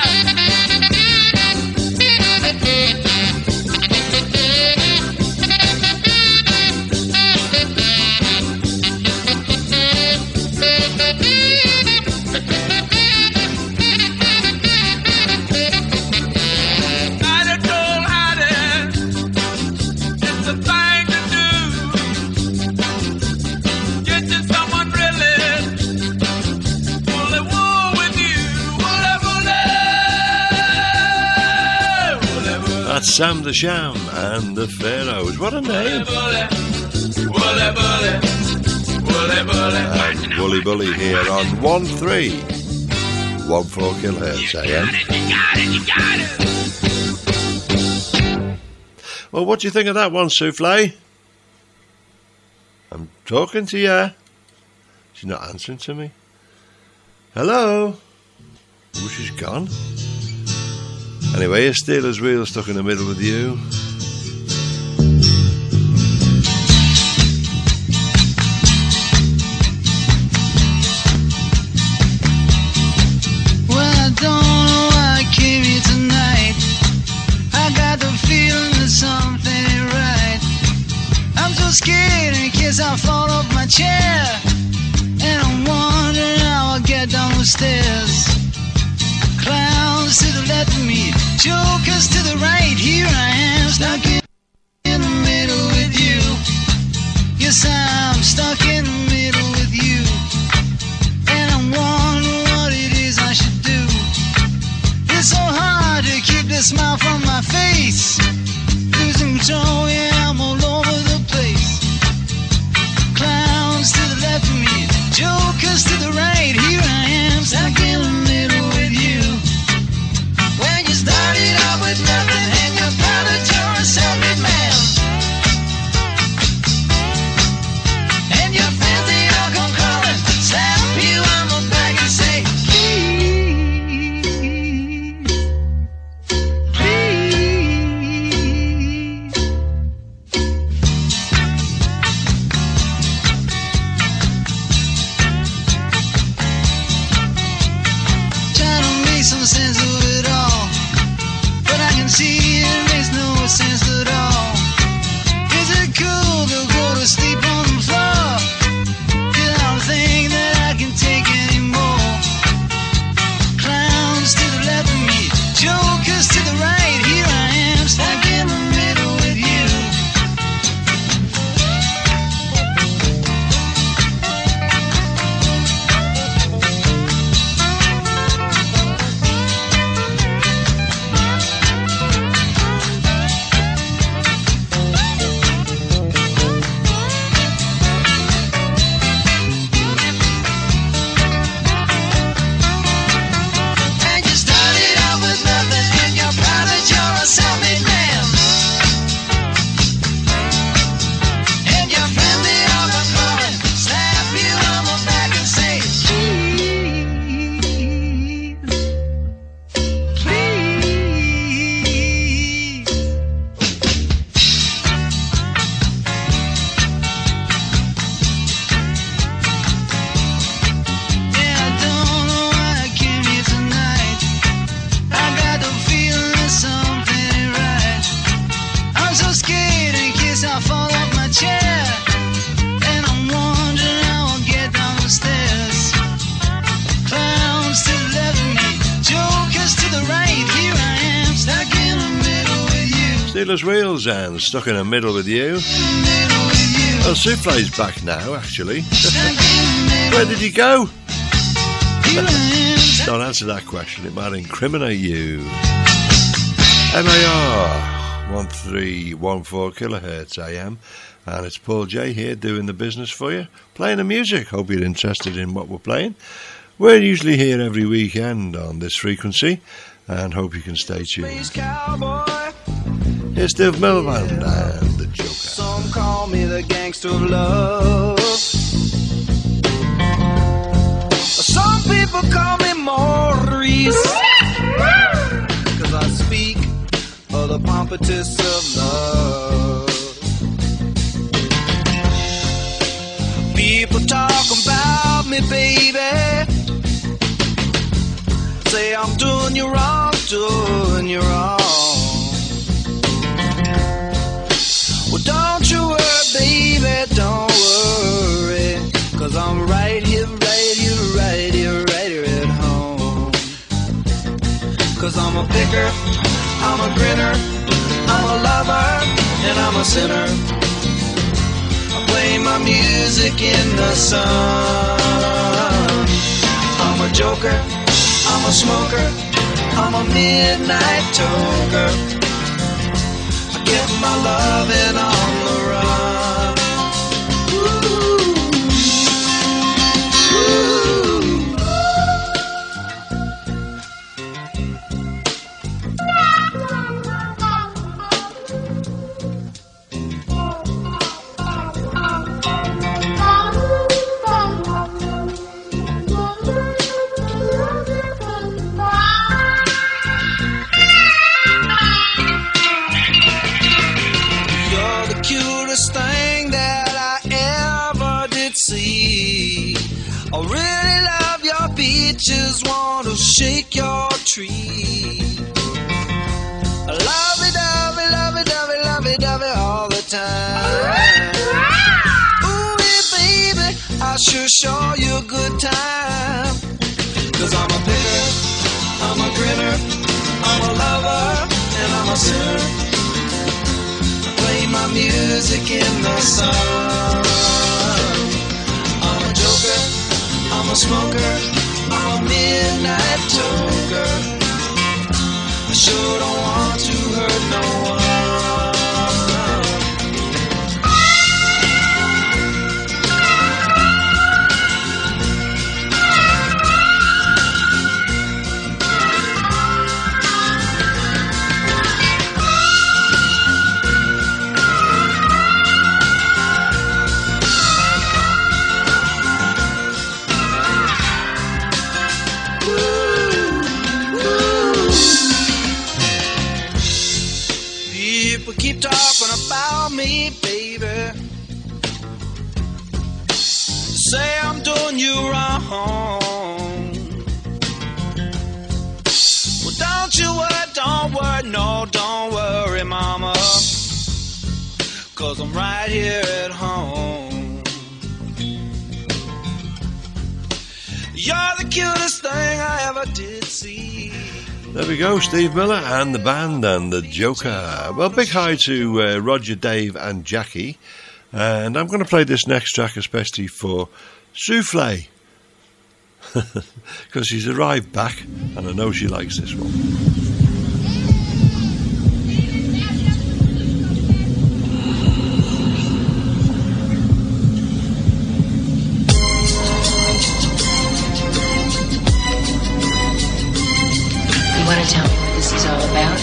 J: Might have told Hattie it's a thing to do. Get you someone really bully wool with you. Bully, bully. Bully, bully.
C: That's Sam the Sham and the Pharaohs. What a name.
J: Bully, bully, bully. Bully, bully.
C: And Woolly Bully here on 1-3. 1-4 kilohertz AM.
J: You got it, you got it.
C: Well, what do you think of that one, Souffle? I'm talking to you. She's not answering to me. Hello? Oh, she's gone. Anyway, here's Steelers Wheel stuck in the middle with you.
Q: Well, I don't know why I came here tonight. I got the feeling that something ain't right. I'm so scared in case I fall off my chair. And I'm wondering how I'll get down the stairs. Clowns to the left of me, jokers to the right. Here I am, stuck in the middle with you. Yes, I'm stuck in the middle with you. And I'm wondering what it is I should do. It's so hard to keep the smile from my face. Losing control, yeah, I'm all over the place. Clowns to the left of me, jokers to the right. Here I am, stuck in the middle with you. When you started out with nothing and you found that you're a self-made man. And your fans, they all come calling, slap you on the back and say, please, please.
C: Sailor's Wheels and Stuck in the Middle with You. Well, Souffle's back now, actually. Where did he go? Don't answer that question, it might incriminate you. MAR 1314 kilohertz AM, and it's Paul J here doing the business for you, playing the music. Hope you're interested in what we're playing. We're usually here every weekend on this frequency, and hope you can stay tuned. Here's Steve Miller Band and the Joker.
F: Some call me the gangster of love. Some people call me Maurice, 'cause I speak of the pompatus of love. People talk about me, baby, say I'm doing you wrong, doing you wrong. Well, don't you worry, baby, don't worry, 'cause I'm right here, right here, right here, right here at home. 'Cause I'm a picker, I'm a grinner, I'm a lover, and I'm a sinner. I play my music in the sun. I'm a joker, I'm a smoker, I'm a midnight toker. I get my loving on the run. Thing that I ever did see. I really love your beaches, want to shake your tree. Lovey-dovey, lovey-dovey, lovey-dovey all the time. Ooh, baby, I sure show you a good time. 'Cause I'm a picker, I'm a grinner, I'm a lover, and I'm a sinner. Play my music in the sun. I'm a joker, I'm a smoker, I'm a midnight toker. I sure don't want to hurt no one. Keep talking about me, baby. Say I'm doing you wrong. Well, don't you worry, no, don't worry, mama. 'Cause I'm right here at home. You're the cutest thing I ever did see.
C: There we go, Steve Miller and the band and the Joker. Well, big hi to Roger, Dave and Jackie. And I'm going to play this next track especially for Souffle. Because she's arrived back and I know she likes this one.
K: You want to tell me what this is all about?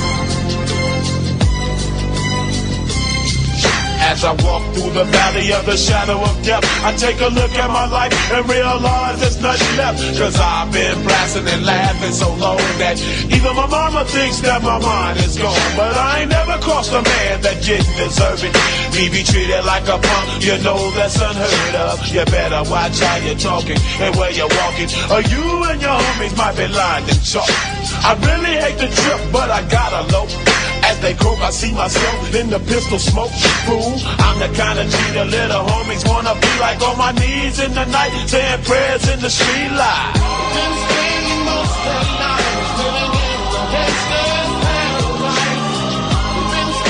R: As I walk through the valley of the shadow of death, I take a look at my life and realize there's nothing left. 'Cause I've been blasting and laughing so long that even my mama thinks that my mind is gone. But I ain't never crossed a man that didn't deserve it. Me be treated like a punk, you know that's unheard of. You better watch how you're talking and where you're walking, or you and your homies might be lying to chalk. I really hate the trip, but I gotta low. As they croak, I see myself in the pistol smoke. Fool, I'm the kind of G the little homies wanna be like, on my knees in the night, saying prayers in the street light. Been spending most of the night living in the gangster's paradise. Been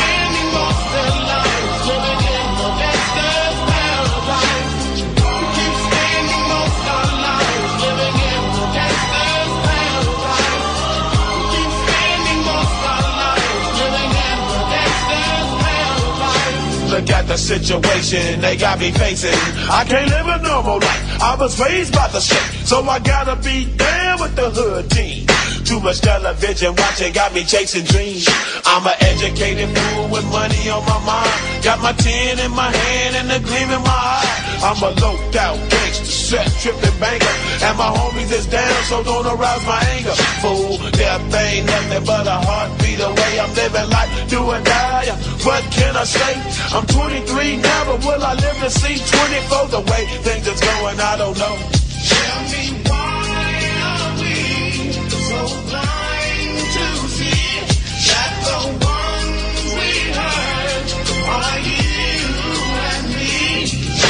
R: the situation they got me facing. I can't live a normal life. I was raised by the shit, so I gotta be down with the hood team. Too much television watching got me chasing dreams. I'm an educated fool with money on my mind. Got my tin in my hand and a gleam in my eye. I'm a loped out gangster, set tripping banker, and my homies is down, so don't arouse my anger. Fool, death ain't nothing but a heartbeat away. I'm living life, do or die. What can I say? I'm 23 now, but will I live to see 24? The way things is going, I don't know. Tell me why are we so blind to see that the ones we hurt are you and me?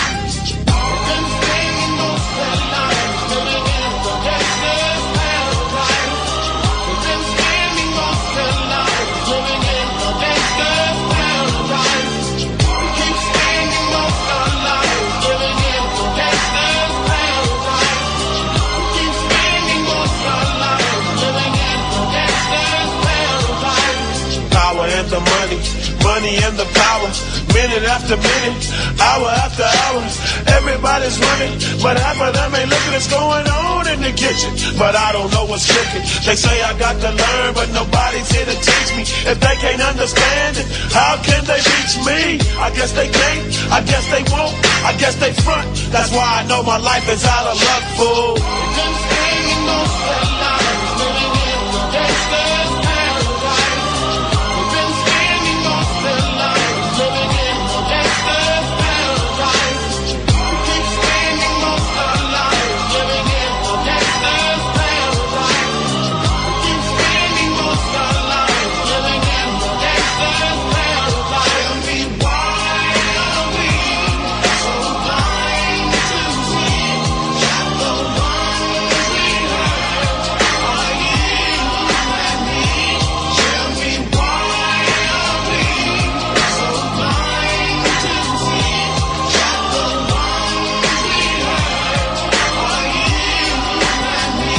R: We've been spending most of our lives living in the gangster's paradise. We've been spending most of our lives living in the gangster's paradise. We keep spending most of our lives living in the gangster's paradise. We keep spending most of our lives living in the gangster's paradise. Power and the money, money and the power. Minute after minute, hour after hour, everybody's running, but half of them ain't looking what's going on in the kitchen. But I don't know what's cooking. They say I got to learn, but nobody's here to teach me. If they can't understand it, how can they reach me? I guess they can't, I guess they won't, I guess they front. That's why I know my life is out of luck, fool. We've been spending most of our lives living in the gangster's paradise. We've been spending most of our lives living in the gangster's paradise. We keep spending most of our lives living in the gangster's paradise. We keep spending most of our lives living in the gangster's paradise. Tell me why are we so blind to see that the ones we hurt are you and me? Tell me why are we so blind to see that the ones we hurt are you and me?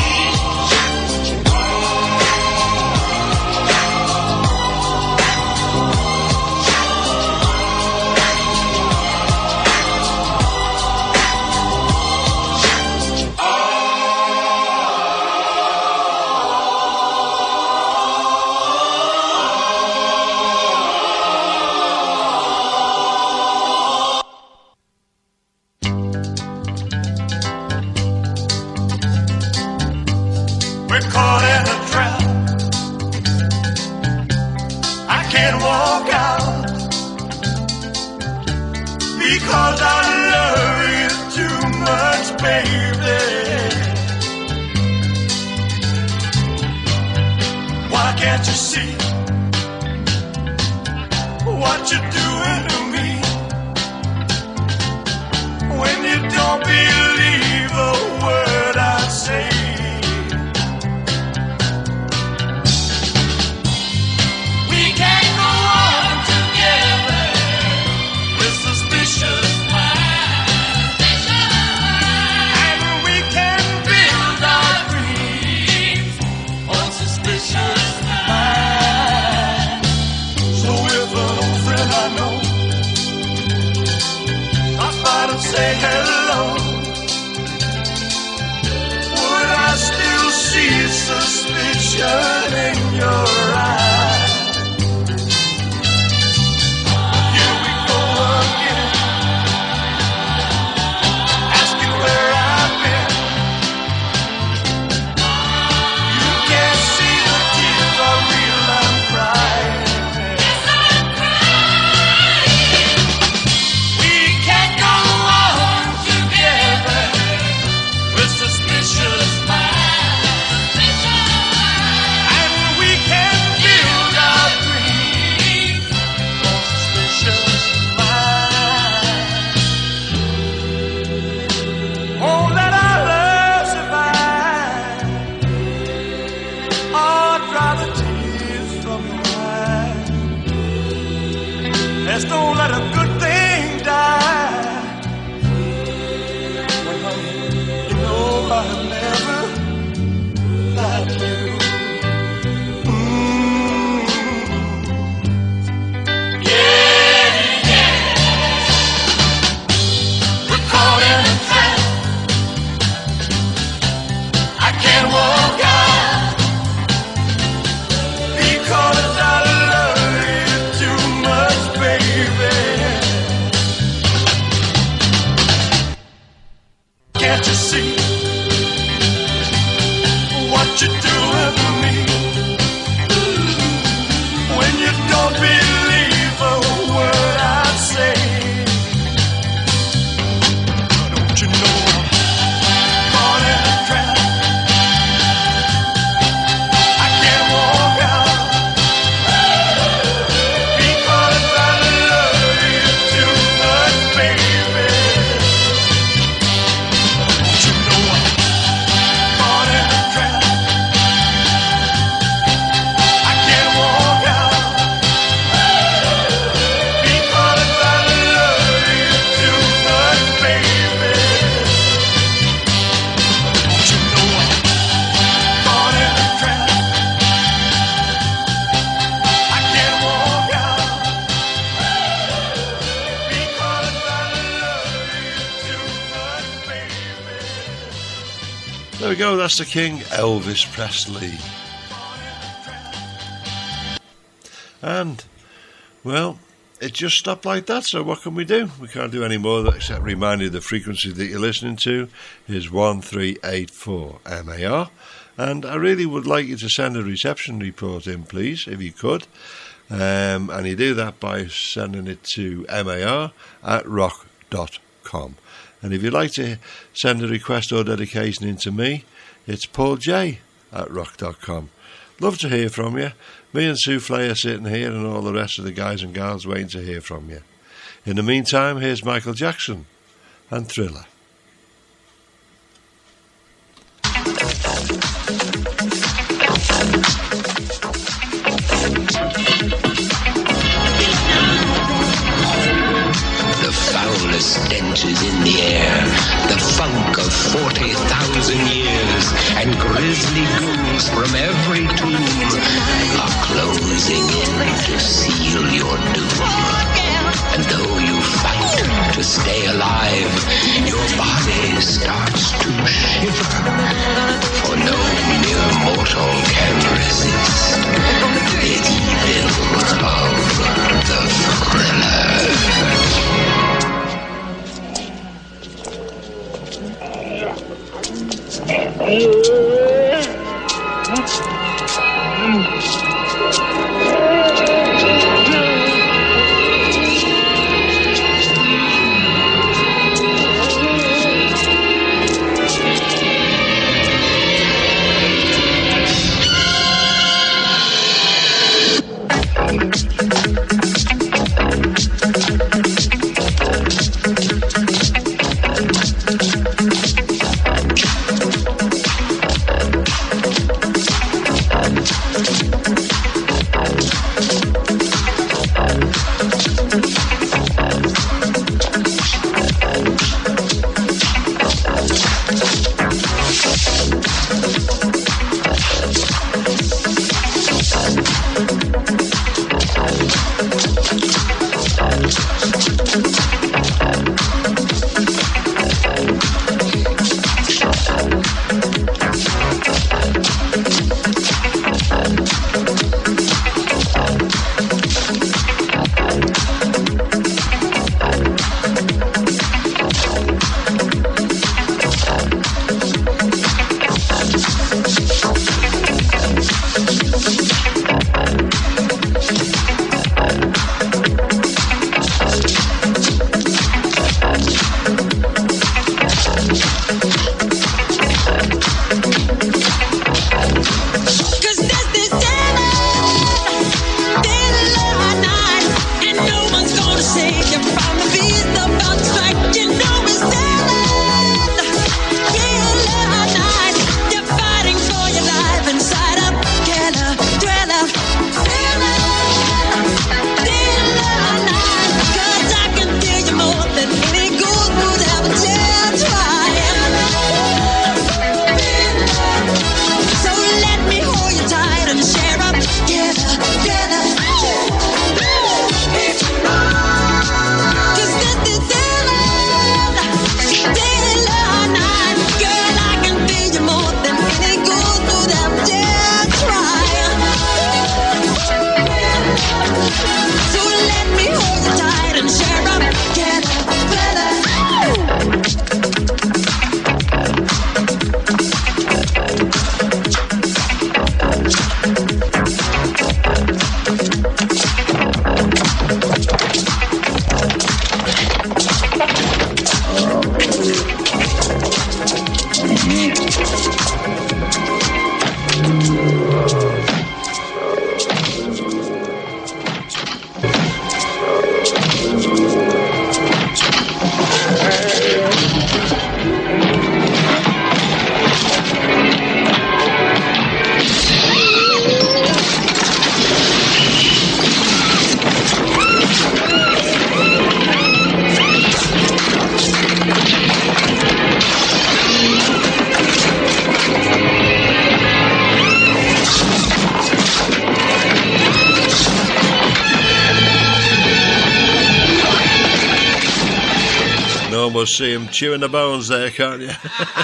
J: We're caught in a trap. I can't walk out because I love you too much, baby. Why can't you see what you're doing to me when you don't believe a word I say? We can't go on together with suspicious minds, and we can build our dreams on suspicious minds. So if an old friend I know stops by to say hello, would I still see suspicion in your eyes? Here we go again, asking where I've been. You can't see the tears are real, I'm crying. Yes, I'm crying. We can't go on together with suspicious minds, and we can build our dreams on suspicious minds. Won't let our love survive, or dry the tears from your eyes. Let's don't let a good thing die. When you know I've never lied to you. Yeah, yeah.
R: what you're doing to me. When you don't believe a word I say, don't you know I'm caught in a trap? I can't walk out because I love you too much, baby. Don't you know I'm caught in a trap? I can't walk out because I love you too much, baby. Don't you know I'm caught in a trap? I can't walk out because I love you too much, baby.
C: There we go, that's the King, Elvis Presley. And, well, it just stopped like that, so what can we do? We can't do any more except remind you the frequency that you're listening to is 1384 MAR. And I really would like you to send a reception report in, please, if you could. And you do that by sending it to mar@rock.com. And if you'd like to send a request or dedication in to me, it's paulj@rock.com. Love to hear from you. Me and Souffle are sitting here and all the rest of the guys and gals waiting to hear from you. In the meantime, here's Michael Jackson and Thriller.
S: The foulest stenches in the air, the funk of 40,000 years, and grisly goons from every tomb are closing in to seal your doom. And though you fight to stay alive, your body starts to shiver, for no mere mortal can resist the evil of the Thriller.
C: almost see him chewing the bones there, can't you?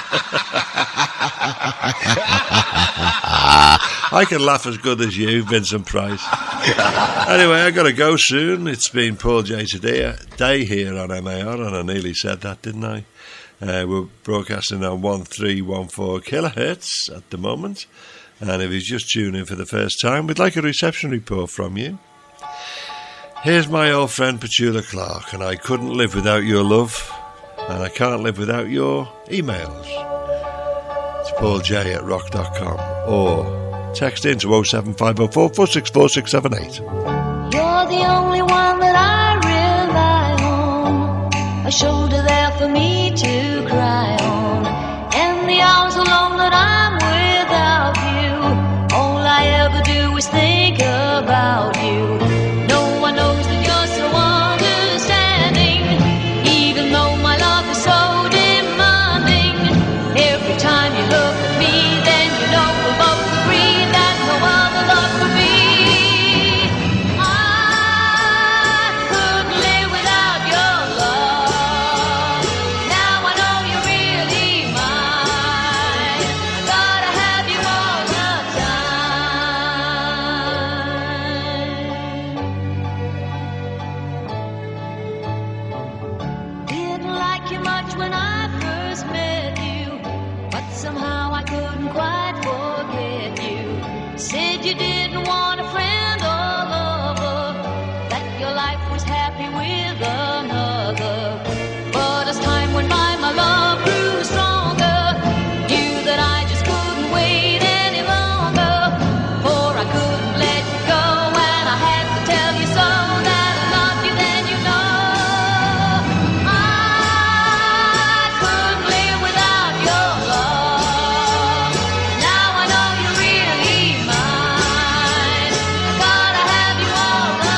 C: I can laugh as good as you, Vincent Price. Anyway, I got to go soon. It's been Paul J Today here on MAR, and I nearly said that, didn't I? We're broadcasting on 1314 kilohertz at the moment. And if you're just tuning in for the first time, we'd like a reception report from you. Here's my old friend Petula Clark, and I couldn't live without your love, and I can't live without your emails. It's paulj@rock.com, or text in to 07504 464 678.
M: You're the only one that I rely on, a shoulder there for me to cry on, and the hours alone that I'm without you, all I ever do is think about you. No one knows that you're so understanding, even though my love is so demanding. Every time you look at me, then you know we'll both agree that no other love could be. I couldn't live without your love. Now I know you're really mine. Gotta have you all the time. Didn't like you much when I first met you, but somehow I couldn't quite forget you. Said you didn't want a friend or lover, that your life was happy with another. But as time went by, my love grew stronger. Knew that I just couldn't wait any longer, for I couldn't let you go, and I had to tell you so, that I loved you, then you know. I couldn't live without your love. Now I know you're really mine. I gotta have you all the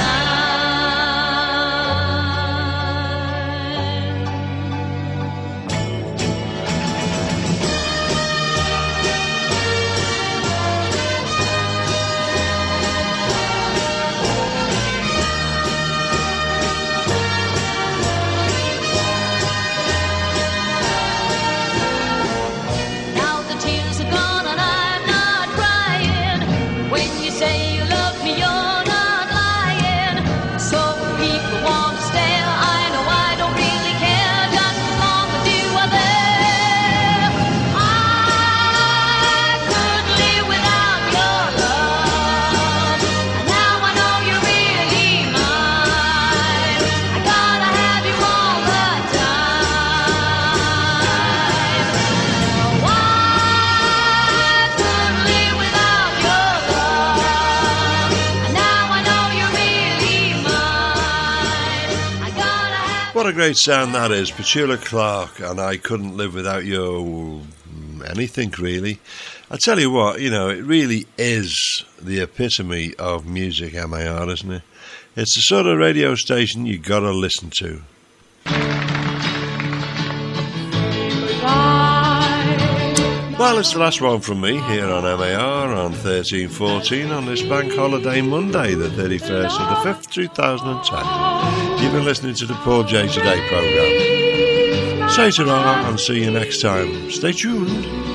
M: Now the tears are gone and I'm not crying. When you say you love me, you're not lying. So if people want to stare, I know I don't really care, just as long as you are there. I couldn't live without your love. And now I know you're really mine. I gotta have you all the time. No, I couldn't live without your love. And now I know you're really mine. I gotta have.
C: What a great sound that is, Petula Clark, and I couldn't live without your anything, really. I tell you what, you know, it really is the epitome of music, MAR, isn't it? It's the sort of radio station you got to listen to. Well, it's the last one from me here on MAR on 1314 on this bank holiday Monday, the 31st of the 5th, 2010. You've been listening to the Paul J Today programme. Say ta-ra and see you next time. Stay tuned.